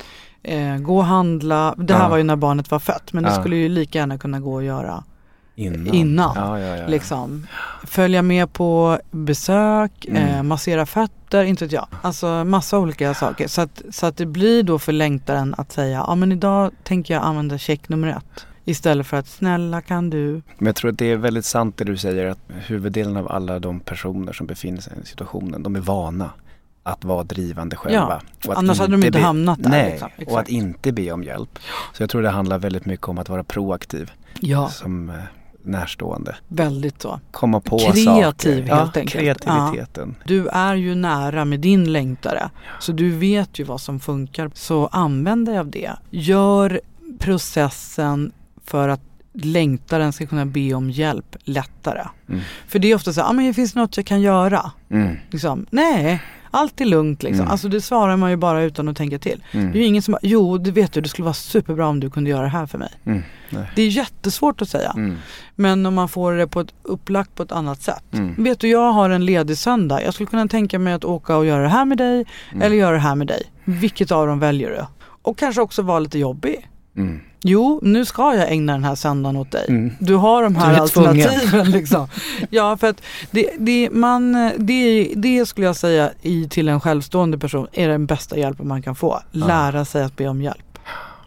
A: Eh, gå och handla, det här ja. var ju när barnet var fött, men det ja. skulle ju lika gärna kunna gå och göra innan, innan ja, ja, ja, ja. Liksom. Följa med på besök, mm. eh, massera fötter, inte vet jag. Alltså massa olika saker. Så att, så att det blir då för längtaren att säga, ja men idag tänker jag använda check nummer ett. Istället för att snälla kan du.
B: Men jag tror att det är väldigt sant det du säger, att huvuddelen av alla de personer som befinner sig i situationen, de är vana att vara drivande själva.
A: Ja, annars hade de inte be- hamnat där.
B: Nej,
A: liksom.
B: Och att inte be om hjälp. Så jag tror det handlar väldigt mycket om att vara proaktiv.
A: Ja.
B: Som eh, närstående.
A: Väldigt så.
B: Komma på
A: Kreativ,
B: saker.
A: Kreativ helt
B: ja,
A: enkelt.
B: Kreativiteten.
A: Ja. Du är ju nära med din längtare. Så du vet ju vad som funkar. Så använd dig av det. Gör processen för att längtaren ska kunna be om hjälp lättare. Mm. För det är ofta så, ja ah, men det finns något jag kan göra. Mm. Liksom, nej, Allt är lugnt liksom.
B: Mm.
A: Alltså det svarar man ju bara utan att tänka till.
B: Mm.
A: Det är ju ingen som bara, jo du vet ju, det skulle vara superbra om du kunde göra det här för mig.
B: Mm. Nej.
A: Det är jättesvårt att säga.
B: Mm.
A: Men om man får det på ett upplagt på ett annat sätt.
B: Mm.
A: Vet du, jag har en ledig söndag. Jag skulle kunna tänka mig att åka och göra det här med dig.
B: Mm.
A: Eller göra det här med dig. Vilket av dem väljer du? Och kanske också vara lite jobbig.
B: Mm.
A: Jo, nu ska jag ägna den här söndagen åt dig.
B: Mm.
A: Du har de här
B: Du är
A: alternativen liksom. Ja, för att det, det, man, det, det skulle jag säga i, till en självstående person är den bästa hjälpen man kan få. Lära sig att be om hjälp.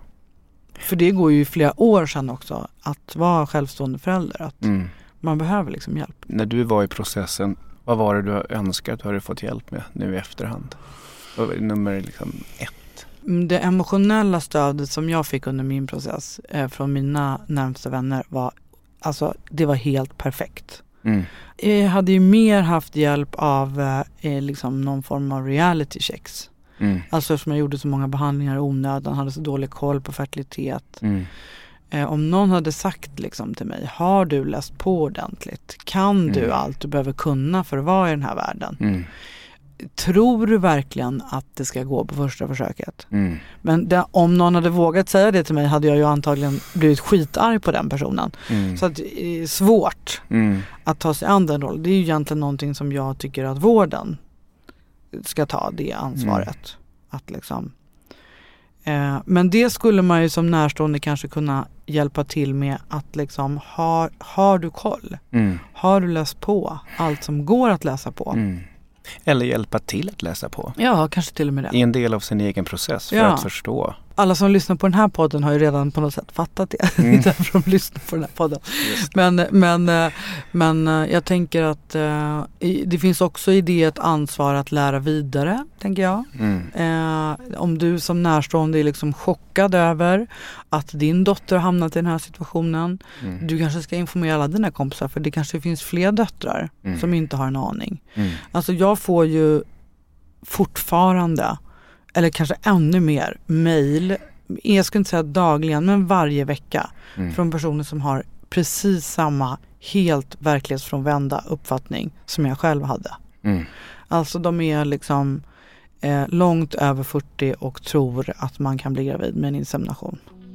A: För det går ju flera år sedan också att vara självstående förälder. Att
B: Mm.
A: man behöver liksom hjälp.
B: När du var i processen, vad var det du önskade att du hade fått hjälp med nu i efterhand? Vad var det nummer liksom ett?
A: Det emotionella stödet som jag fick under min process eh, från mina närmsta vänner var, alltså det var helt perfekt.
B: Mm.
A: Jag hade ju mer haft hjälp av eh, liksom någon form av reality checks.
B: Mm.
A: Alltså eftersom jag gjorde så många behandlingar i onödan, hade så dålig koll på fertilitet.
B: Mm.
A: Eh, om någon hade sagt liksom till mig, har du läst på ordentligt? Kan du
B: Mm.
A: allt du behöver kunna för att vara i den här världen?
B: Mm.
A: Tror du verkligen att det ska gå på första försöket?
B: Mm.
A: Men det, om någon hade vågat säga det till mig hade jag ju antagligen blivit skitarg på den personen.
B: Mm.
A: Så att det är svårt
B: Mm.
A: att ta sig an den rollen. Det är ju egentligen någonting som jag tycker att vården ska ta det ansvaret. Mm. Att liksom, eh, men det skulle man ju som närstående kanske kunna hjälpa till med att liksom, har, har du koll?
B: Mm.
A: Har du läst på allt som går att läsa på?
B: Mm. Eller hjälpa till att läsa på.
A: Ja, kanske till och med det.
B: I en del av sin egen process för
A: Ja.
B: att förstå.
A: Alla som lyssnar på den här podden har ju redan på något sätt fattat det.
B: Mm.
A: Det är därför de lyssnar på den här podden. Men, men, eh, men eh, jag tänker att eh, i- det finns också i det ett ansvar att lära vidare, tänker jag.
B: Mm.
A: Eh, om du som närstående är liksom chockad över att din dotter har hamnat i den här situationen.
B: Mm.
A: Du kanske ska informera alla dina kompisar, för det kanske finns fler döttrar
B: Mm.
A: som inte har en aning.
B: Mm.
A: Alltså jag får ju fortfarande, eller kanske ännu mer, mejl, jag skulle inte säga dagligen, men varje vecka
B: Mm.
A: från personer som har precis samma helt verklighetsfrånvända uppfattning som jag själv hade.
B: Mm.
A: Alltså de är liksom eh, långt över fyrtio och tror att man kan bli gravid med en insemination.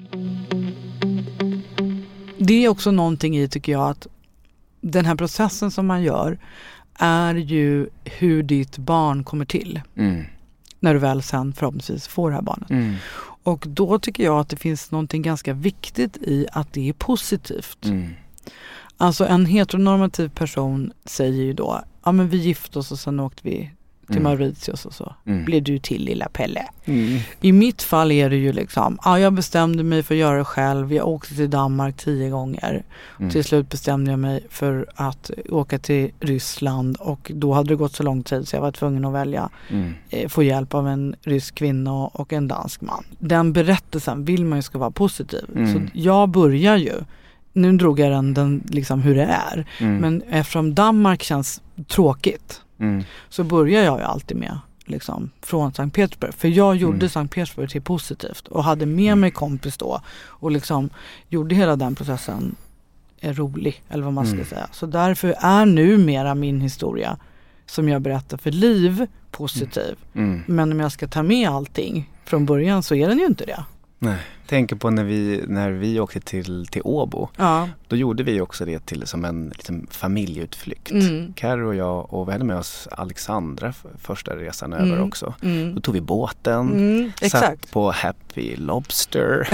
A: Det är också någonting i, tycker jag, att den här processen som man gör är ju hur ditt barn kommer till.
B: Mm.
A: När du väl sen förhoppningsvis får det här barnet.
B: Mm.
A: Och då tycker jag att det finns någonting ganska viktigt i att det är positivt.
B: Mm.
A: Alltså en heteronormativ person säger ju då, ja men vi gifte oss och sen åkte vi till
B: Mm.
A: Mauritius och så
B: Mm.
A: blev du till lilla Pelle.
B: Mm.
A: I mitt fall är det ju liksom, ja jag bestämde mig för att göra det själv. Jag åkte till Danmark tio gånger.
B: Mm.
A: Till slut bestämde jag mig för att åka till Ryssland och då hade det gått så lång tid så jag var tvungen att välja
B: Mm.
A: eh, få hjälp av en rysk kvinna och en dansk man. Den berättelsen vill man ju ska vara positiv.
B: Mm.
A: Så jag börjar ju, nu drog jag den, den liksom hur det är,
B: Mm.
A: men eftersom Danmark känns tråkigt
B: Mm.
A: så börjar jag ju alltid med liksom, från Sankt Petersburg. För jag gjorde
B: Mm.
A: Sankt Petersburg till positivt och hade med mig kompis då och liksom gjorde hela den processen är rolig, eller vad man ska
B: Mm.
A: säga. Så därför är numera min historia som jag berättar för Liv positiv.
B: Mm.
A: Men om jag ska ta med allting från början så är den ju inte det.
B: Nej. Tänker på när vi, när vi åkte till, till Åbo.
A: Ja.
B: Då gjorde vi också det till som en liksom, familjeutflykt.
A: Mm.
B: Karo och jag, och vi hade med oss Alexandra för första resan
A: Mm.
B: över också.
A: Mm.
B: Då tog vi båten,
A: Mm,
B: satt
A: exakt.
B: på Happy Lobster,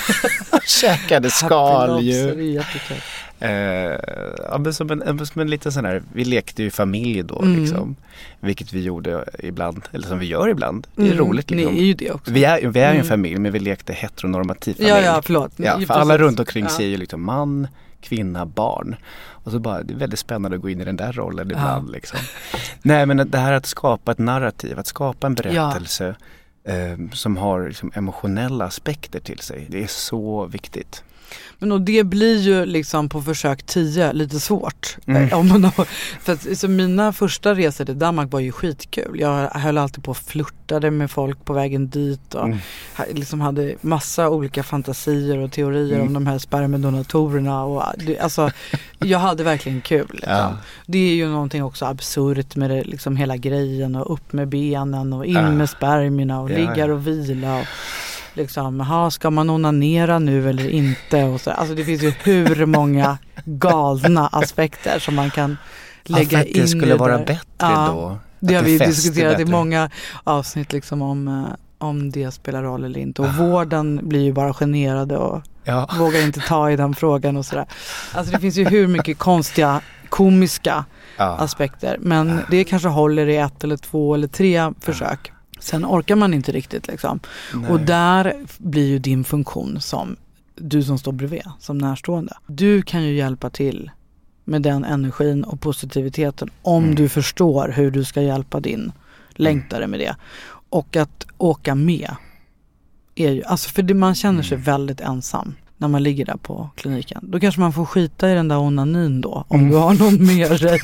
B: käkade
A: Happy
B: skaldjur.
A: Lobster, det är jättekul.
B: Eh, ja, men som, en, som en liten sån här, vi lekte ju familj då
A: Mm.
B: liksom, vilket vi gjorde ibland, eller som vi gör ibland. Det är
A: Mm,
B: roligt liksom.
A: Ni är ju det också.
B: Vi är, vi är ju en
A: Mm.
B: familj, men vi lekte heteronormativ familj.
A: Ja, ja, förlåt.
B: Ja,
A: Ni-
B: för alla
A: precis.
B: runt omkring
A: Ja.
B: sig är ju liksom man, kvinna, barn. Och så bara, det är väldigt spännande att gå in i den där rollen ibland. Liksom. Nej, men det här att skapa ett narrativ, att skapa en berättelse eh, som har liksom, emotionella aspekter till sig. Det är så viktigt.
A: Men och det blir ju liksom på försök tio lite svårt.
B: Mm.
A: Om man har, för att, så mina första resor till Danmark var ju skitkul. Jag höll alltid på och flirtade med folk på vägen dit och
B: Mm.
A: liksom hade massa olika fantasier och teorier
B: Mm.
A: om de här spermidonatorerna. Och, det, alltså, jag hade verkligen kul. Liksom.
B: Ja.
A: Det är ju någonting också absurt med det, liksom hela grejen och upp med benen och in
B: Ja.
A: med spermierna och
B: Ja,
A: ligga
B: ja.
A: och vila och liksom, aha, ska man onanera nu eller inte? Och så. Alltså det finns ju hur många galna aspekter som man kan lägga
B: ja, för att
A: in
B: det skulle
A: i
B: vara
A: där.
B: bättre
A: Ja,
B: då.
A: Det har
B: Att
A: vi
B: fäster
A: diskuterat i
B: bättre.
A: många avsnitt liksom om, eh, om det spelar roll eller inte. Och vården blir ju bara generade och
B: Ja.
A: vågar inte ta i den frågan och sådär. Alltså det finns ju hur mycket konstiga, komiska
B: Ja.
A: aspekter. Men det kanske håller i ett eller två eller tre försök. Sen orkar man inte riktigt liksom.
B: Nej.
A: Och där blir ju din funktion som du som står bredvid, som närstående. Du kan ju hjälpa till med den energin och positiviteten om
B: Mm.
A: du förstår hur du ska hjälpa din längtare med det. Och att åka med är ju, alltså för det, man känner sig väldigt ensam när man ligger där på kliniken. Då kanske man får skita i den där onanin då, om
B: Mm.
A: du har någon med dig.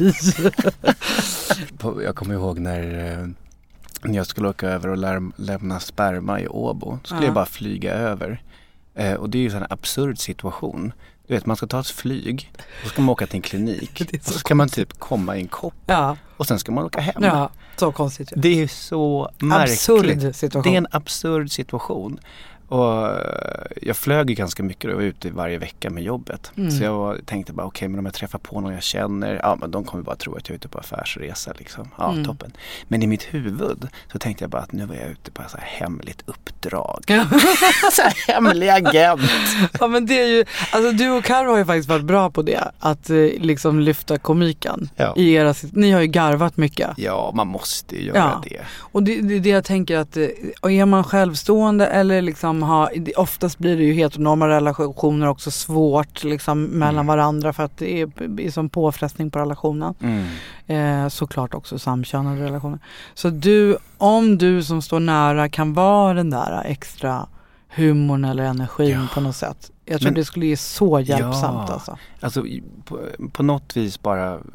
B: På- Jag kommer ihåg när, eh, när jag skulle åka över och lär, lämna sperma i Åbo. Då skulle
A: Ja.
B: jag bara flyga över. Eh, och det är ju en sån här absurd situation. Du vet, man ska ta ett flyg och så ska man åka till en klinik.
A: Det är
B: Och
A: så
B: så ska man typ komma i en kopp
A: Ja,
B: och sen ska man åka hem.
A: ja, så konstigt ju.
B: Det är ju så märkligt.
A: Absurd situation.
B: Det är en absurd situation. Och eh, jag flög ju ganska mycket och var ute varje vecka med jobbet.
A: Mm.
B: Så jag var, tänkte bara, okej, men om jag träffar på någon jag känner, ja men de kommer bara tro att jag är ute på affärsresa liksom. Ja,
A: Mm.
B: toppen. Men i mitt huvud så tänkte jag bara att nu var jag ute på ett så här hemligt uppdrag.
A: Ja.
B: Så här hemlig agent.
A: Ja, men det är ju, alltså du och Karo har ju faktiskt varit bra på det, att eh, liksom lyfta komiken
B: Ja.
A: i era, ni har ju garvat mycket.
B: Ja, man måste ju göra
A: Ja.
B: det.
A: Och det, det är det jag tänker att, eh, och är man självstående eller liksom har, det- oftast blir det ju heteronorma relationer också svårt liksom mellan varandra för att det är, det är som påfrestning på relationen.
B: Mm.
A: Eh, såklart också samkönade relationer. Så du, om du som står nära kan vara den där extra humorn eller energin
B: Ja.
A: på något sätt. Jag tror
B: Men-
A: det skulle ge så hjälpsamt
B: Ja.
A: alltså.
B: Alltså i- på, på något vis bara eh,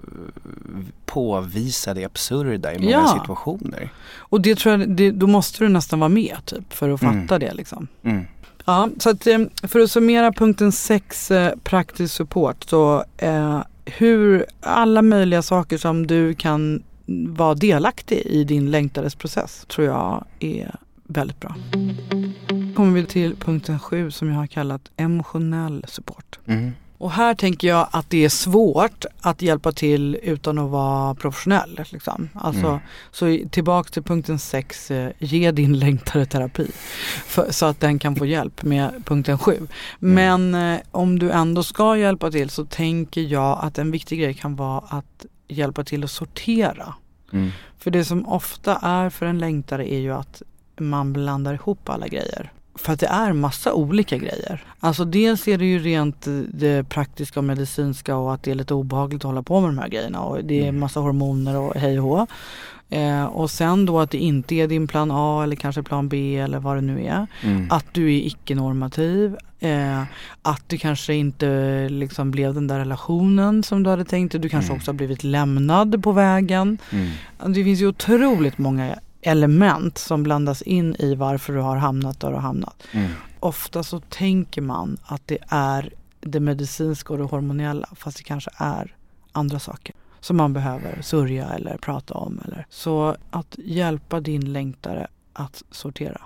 B: påvisa det absurda i många
A: Ja.
B: situationer.
A: Och det tror jag, det, då måste du nästan vara med typ för att fatta
B: Mm.
A: det liksom.
B: Mm.
A: Ja, så att eh, för att summera punkten sex, eh, praktisk support, så eh, hur alla möjliga saker som du kan vara delaktig i din längtares process tror jag är väldigt bra. Kommer vi till punkten sju som jag har kallat emotionell support.
B: Mm.
A: Och här tänker jag att det är svårt att hjälpa till utan att vara professionell. Liksom. Alltså,
B: Mm.
A: Så i- tillbaka till punkten sex, eh, ge din längtare terapi. För, så att den kan få hjälp med punkten sju. Men eh, om du ändå ska hjälpa till så tänker jag att en viktig grej kan vara att hjälpa till att sortera.
B: Mm.
A: För det som ofta är för en längtare är ju att man blandar ihop alla grejer. För att det är massa olika grejer. Alltså dels är det ju rent det praktiska och medicinska och att det är lite obehagligt att hålla på med de här grejerna. Och det är massa hormoner och hej och hå. Eh, och sen då att det inte är din plan A eller kanske plan B eller vad det nu är.
B: Mm.
A: Att du är icke-normativ. Eh, att det kanske inte liksom blev den där relationen som du hade tänkt. Du kanske
B: Mm.
A: också har blivit lämnad på vägen.
B: Mm.
A: Det finns ju otroligt många element som blandas in i varför du har hamnat där du har hamnat.
B: Mm.
A: Ofta så tänker man att det är det medicinska och det hormonella, fast det kanske är andra saker som man behöver sörja eller prata om. Eller. Så att hjälpa din längtare att sortera.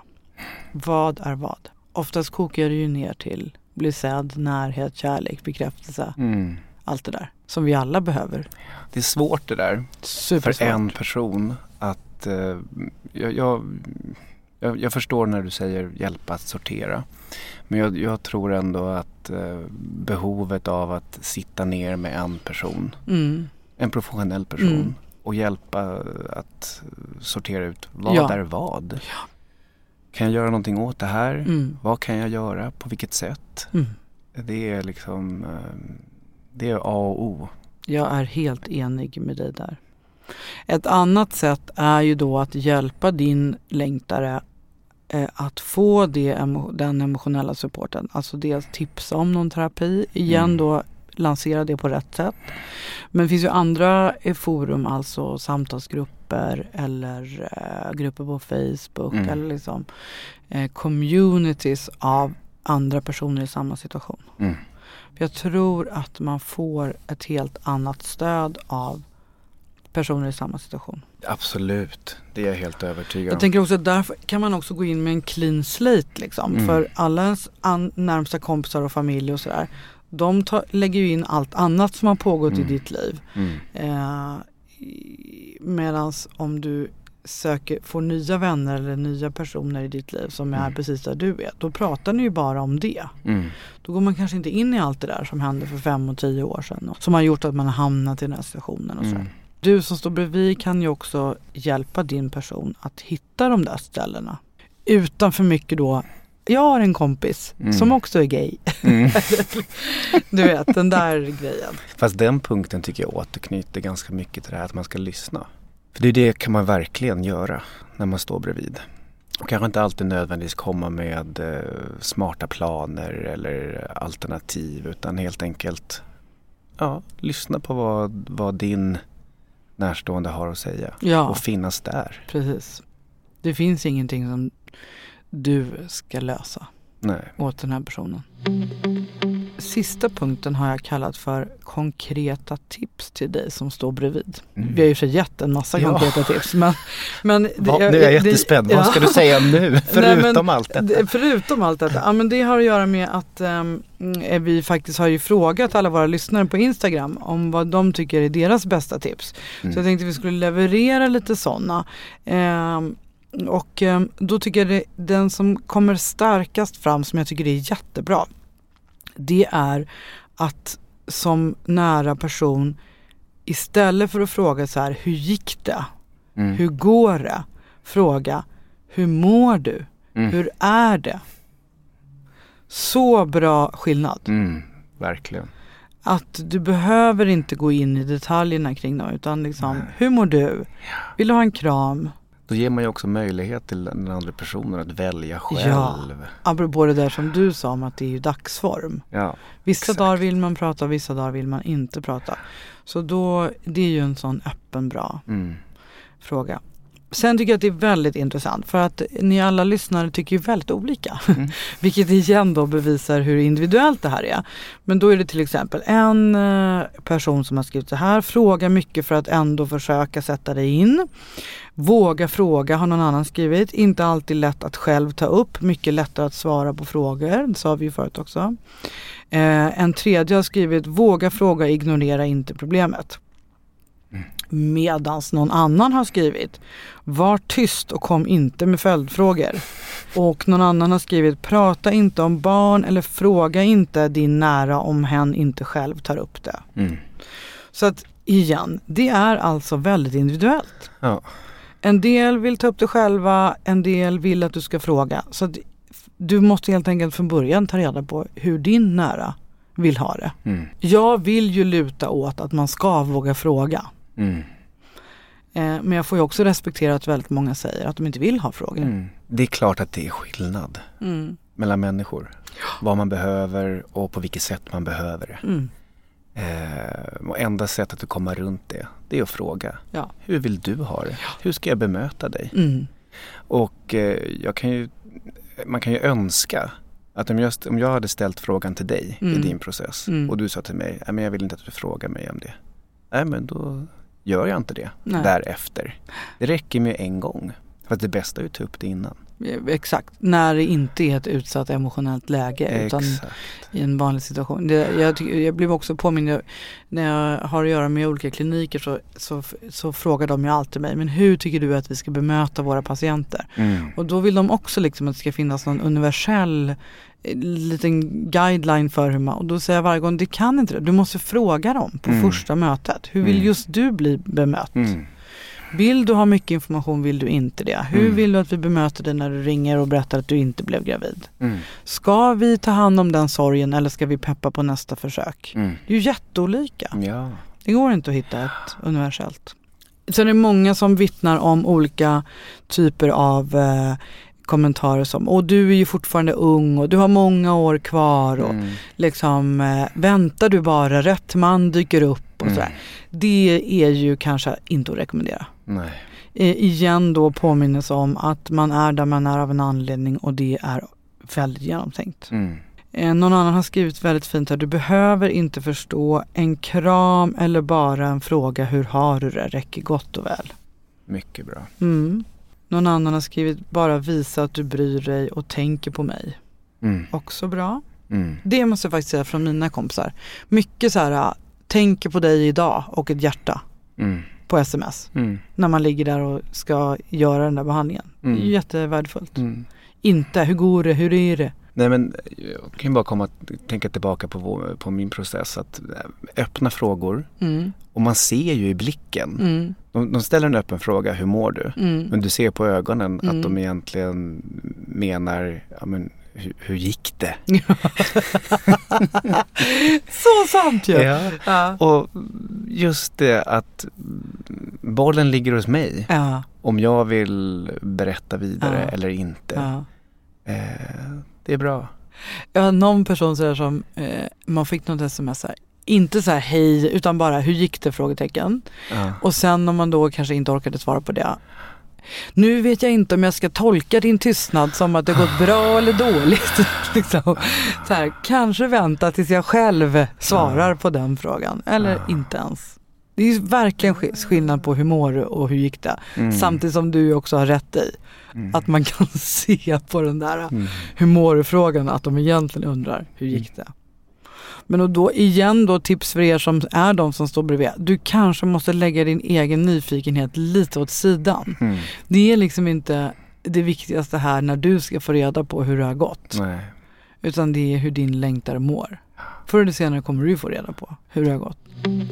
A: Vad är vad? Oftast kokar det ju ner till bli sedd, närhet, kärlek, bekräftelse.
B: Mm.
A: Allt det där som vi alla behöver.
B: Det är svårt det där för
A: Supersvårt.
B: en person att eh, jag, jag, jag, jag förstår när du säger hjälpa att sortera, men jag, jag tror ändå att eh, behovet av att sitta ner med en person,
A: Mm.
B: en professionell person
A: Mm.
B: och hjälpa att sortera ut vad
A: Ja.
B: är vad. Kan jag göra någonting åt det här?
A: Mm.
B: Vad kan jag göra? På vilket sätt?
A: Mm.
B: Det är liksom eh, det är A och O.
A: Jag är helt enig med dig där. Ett annat sätt är ju då att hjälpa din längtare eh, att få det, emo- den emotionella supporten. Alltså dels tipsa om någon terapi. Igen mm. då lansera det på rätt sätt. Men det finns ju andra forum, alltså samtalsgrupper eller eh, grupper på Facebook mm. eller liksom eh, communities av andra personer i samma situation. Mm. För jag tror att man får ett helt annat stöd av personer i samma situation.
B: Absolut, det är jag helt övertygad om.
A: Jag tänker också att därför kan man också gå in med en clean slate liksom. Mm. För alla ens an- närmsta kompisar och familj och sådär, de tar, lägger ju in allt annat som har pågått mm. i ditt liv. Mm. Eh, Medan om du söker, får nya vänner eller nya personer i ditt liv som mm. är precis där du är, då pratar ni ju bara om det. Mm. Då går man kanske inte in i allt det där som hände för fem och tio år sedan. Och som har gjort att man har hamnat i den här situationen och så. Mm. Du som står bredvid kan ju också hjälpa din person att hitta de där ställena. Utan för mycket då, jag har en kompis mm. som också är gay. Mm. Du vet, den där grejen.
B: Fast den punkten tycker jag återknyter ganska mycket till det här att man ska lyssna. För det, det kan man verkligen göra när man står bredvid. Och kanske inte alltid nödvändigtvis komma med eh, smarta planer eller alternativ, utan helt enkelt ja, lyssna på vad, vad din närstående har att säga. Ja, och finnas där.
A: Precis. Det finns ingenting som du ska lösa.
B: Nej.
A: Åt den här personen. Sista punkten har jag kallat för konkreta tips till dig som står bredvid. Mm. Vi har ju så gett en massa ja. konkreta tips. Men, men det,
B: Va, nu är jag jättespänd. Det, Vad ska ja. du säga nu? Förutom Nej, men, allt detta.
A: Det, förutom allt detta. Ja, men det har att göra med att um, vi faktiskt har ju frågat alla våra lyssnare på Instagram om vad de tycker är deras bästa tips. Mm. Så jag tänkte att vi skulle leverera lite sådana. Um, Och eh, då tycker jag det, den som kommer starkast fram, som jag tycker är jättebra, det är att som nära person, istället för att fråga så här, hur gick det? Mm. Hur går det? Fråga, hur mår du? Mm. Hur är det? Så bra skillnad.
B: Mm, verkligen.
A: Att du behöver inte gå in i detaljerna kring dem, utan liksom, Nej. hur mår du? Vill du ha en kram?
B: Då ger man ju också möjlighet till den andra personen att välja själv. Ja,
A: apropå det där som du sa om att det är ju dagsform.
B: Ja,
A: vissa
B: exakt.
A: dagar vill man prata, vissa dagar vill man inte prata. Så då, det är ju en sån öppen, bra mm. fråga. Sen tycker jag att det är väldigt intressant, för att ni alla lyssnare tycker ju väldigt olika. Mm. Vilket igen då bevisar hur individuellt det här är. Men då är det till exempel en person som har skrivit så här: fråga mycket för att ändå försöka sätta dig in. Våga fråga, har någon annan skrivit. Inte alltid lätt att själv ta upp. Mycket lättare att svara på frågor. Det sa vi ju förut också. Eh, en tredje har skrivit: våga fråga, ignorera inte problemet. Mm. Medans någon annan har skrivit: var tyst och kom inte med följdfrågor. Och någon annan har skrivit: prata inte om barn eller fråga inte din nära om hen inte själv tar upp det. Mm. Så att igen, det är alltså väldigt individuellt.
B: Ja.
A: En del vill ta upp det själva, en del vill att du ska fråga. Så att du måste helt enkelt från början ta reda på hur din nära vill ha det. Mm. Jag vill ju luta åt att man ska våga fråga. Mm. Eh, men jag får ju också respektera att väldigt många säger att de inte vill ha frågor. Mm.
B: Det är klart att det är skillnad mm. mellan människor. Vad man behöver och på vilket sätt man behöver det. Mm. Eh, och enda sättet att komma runt det, det är att fråga. Ja. Hur vill du ha det? Ja. Hur ska jag bemöta dig? Mm. Och eh, jag kan ju, man kan ju önska att om jag, om jag hade ställt frågan till dig mm. i din process mm. och du sa till mig, nej men jag vill inte att du frågar mig om det. Nej men då gör jag inte det nej. därefter. Det räcker med en gång. För att det bästa är att ta upp det innan.
A: Exakt. När det inte är ett utsatt emotionellt läge. Exakt. Utan i en vanlig situation. Det, jag, jag blev också påmind när jag har att göra med olika kliniker så, så, så frågar de ju alltid mig: men hur tycker du att vi ska bemöta våra patienter? Mm. Och då vill de också liksom att det ska finnas någon universell liten guideline för hur man, och då säger jag varje gång, det kan inte det. Du måste fråga dem på mm. första mötet. Hur vill mm. just du bli bemött? Mm. Vill du ha mycket information, vill du inte det? Hur mm. vill du att vi bemöter dig när du ringer och berättar att du inte blev gravid? Mm. Ska vi ta hand om den sorgen eller ska vi peppa på nästa försök? Mm. Det är ju jätteolika.
B: Ja.
A: Det går inte att hitta ett universellt. Sen är det många som vittnar om olika typer av eh, kommentarer som och du är ju fortfarande ung och du har många år kvar och mm. liksom eh, väntar du bara, rätt man dyker upp och mm. sådär. Det är ju kanske inte att rekommendera.
B: Nej.
A: Eh, igen då påminnes om att man är där man är av en anledning och det är väldigt genomtänkt.
B: Mm.
A: Eh, någon annan har skrivit väldigt fint här, du behöver inte förstå, en kram eller bara en fråga hur har du det räcker gott och väl.
B: Mycket bra.
A: Mm. Någon annan har skrivit bara visa att du bryr dig och tänker på mig.
B: Mm.
A: Också bra.
B: Mm.
A: Det måste jag faktiskt säga från mina kompisar. Mycket så här, tänker på dig idag och ett hjärta
B: mm.
A: på sms.
B: Mm.
A: När man ligger där och ska göra den där behandlingen.
B: Mm.
A: Det är ju jättevärdefullt.
B: Mm.
A: Inte, hur går det, hur är det?
B: Nej, men jag kan bara komma att tänka tillbaka på, vår, på min process att öppna frågor
A: Mm.
B: och man ser ju i blicken
A: Mm.
B: de, de ställer en öppen fråga, hur mår du?
A: Mm.
B: Men du ser på ögonen
A: Mm.
B: att de egentligen menar ja, men, hur, hur gick det?
A: Så sant ju!
B: Ja.
A: Ja.
B: Och just det att bollen ligger hos mig
A: Ja.
B: om jag vill berätta vidare
A: Ja.
B: eller inte.
A: Ja.
B: Eh, det är bra.
A: Jag har någon person så där som eh, man fick något sms här. Inte så här hej utan bara hur gick det frågetecken.
B: Ja.
A: Och sen om man då kanske inte orkade svara på det. Nu vet jag inte om jag ska tolka din tystnad som att det gått bra eller dåligt. liksom. Så här, kanske vänta tills jag själv svarar på den frågan. Eller inte ens. Det är ju verkligen skillnad på hur mår du och hur gick det.
B: Mm.
A: Samtidigt som du också har rätt i.
B: Mm.
A: Att man kan se på den där
B: Mm.
A: hur mår du-frågan att de egentligen undrar hur gick det. Men och då igen då tips för er som är de som står bredvid. Du kanske måste lägga din egen nyfikenhet lite åt sidan.
B: Mm.
A: Det är liksom inte det viktigaste här när du ska få reda på hur det har gått.
B: Nej.
A: Utan det är hur din längtare mår. Förr eller senare kommer du få reda på hur det har gått.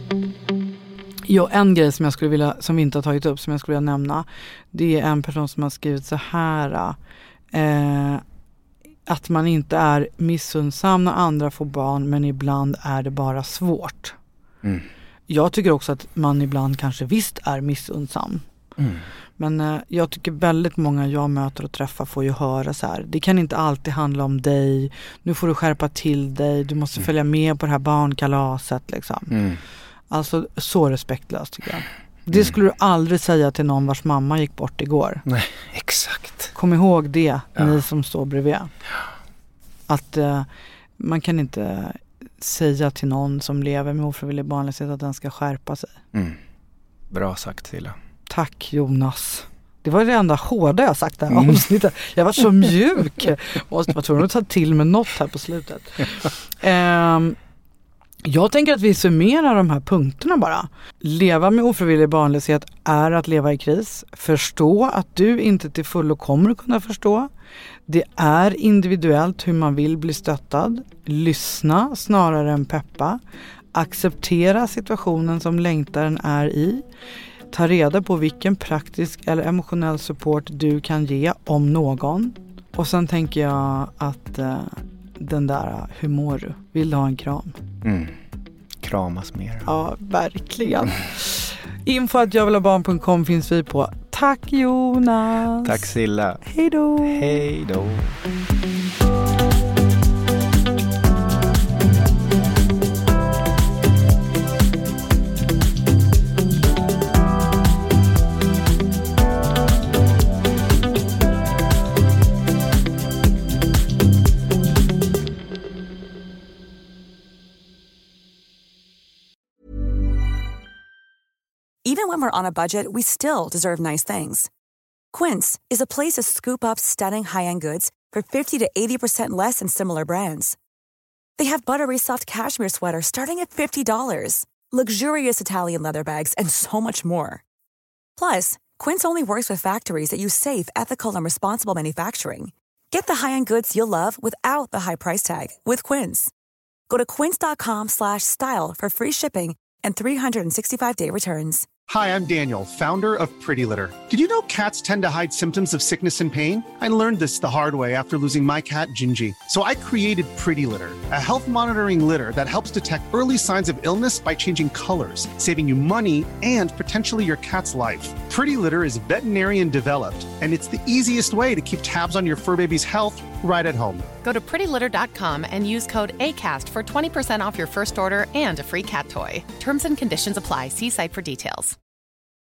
A: Jo, en grej som jag skulle vilja, som vi inte har tagit upp, som jag skulle vilja nämna. Det är en person som har skrivit så här. Eh, att man inte är missunnsam när andra får barn, men ibland är det bara svårt.
B: Mm.
A: Jag tycker också att man ibland kanske visst är missunnsam.
B: Mm.
A: Men eh, jag tycker väldigt många jag möter och träffar får ju höra så här. Det kan inte alltid handla om dig. Nu får du skärpa till dig. Du måste mm. följa med på det här barnkalaset liksom.
B: Mm.
A: Alltså så respektlöst tycker jag. Det skulle du aldrig säga till någon vars mamma gick bort igår.
B: Nej, exakt.
A: Kom ihåg det,
B: Ja.
A: ni som står bredvid. Att eh, man kan inte säga till någon som lever med ofrivillig barnlöshet att den ska skärpa sig.
B: Mm. Bra sagt, Silla.
A: Tack Jonas. Det var det enda hårda jag sagt det här
B: Mm.
A: avsnittet. Jag var så mjuk. Jag måste vara tvungen att ta till med något här på slutet. um, Jag tänker att vi summerar de här punkterna bara. Leva med ofrivillig barnlöshet är att leva i kris. Förstå att du inte till fullo kommer att kunna förstå. Det är individuellt hur man vill bli stöttad. Lyssna snarare än peppa. Acceptera situationen som längtaren är i. Ta reda på vilken praktisk eller emotionell support du kan ge om någon. Och sen tänker jag att eh, den där, hur mår du? Vill du ha en kram?
B: Mm. Kramas mer.
A: Ja, verkligen. Info att jag vill ha barn punkt com finns vi på. Tack Jonas.
B: Tack Silla.
A: Hej då.
B: Hej då.
H: Even when we're on a budget, we still deserve nice things. Quince is a place to scoop up stunning high-end goods for fifty to eighty percent less than similar brands. They have buttery soft cashmere sweaters starting at fifty dollars, luxurious Italian leather bags, and so much more. Plus, Quince only works with factories that use safe, ethical, and responsible manufacturing. Get the high-end goods you'll love without the high price tag with Quince. Go to quince dot com slash style for free shipping and three sixty-five day returns.
I: Hi, I'm Daniel, founder of Pretty Litter. Did you know cats tend to hide symptoms of sickness and pain? I learned this the hard way after losing my cat, Gingy. So I created Pretty Litter, a health monitoring litter that helps detect early signs of illness by changing colors, saving you money and potentially your cat's life. Pretty Litter is veterinarian developed, and it's the easiest way to keep tabs on your fur baby's health right at home.
J: Go to pretty litter dot com and use code ACAST for twenty percent off your first order and a free cat toy. Terms and conditions apply. See site for details.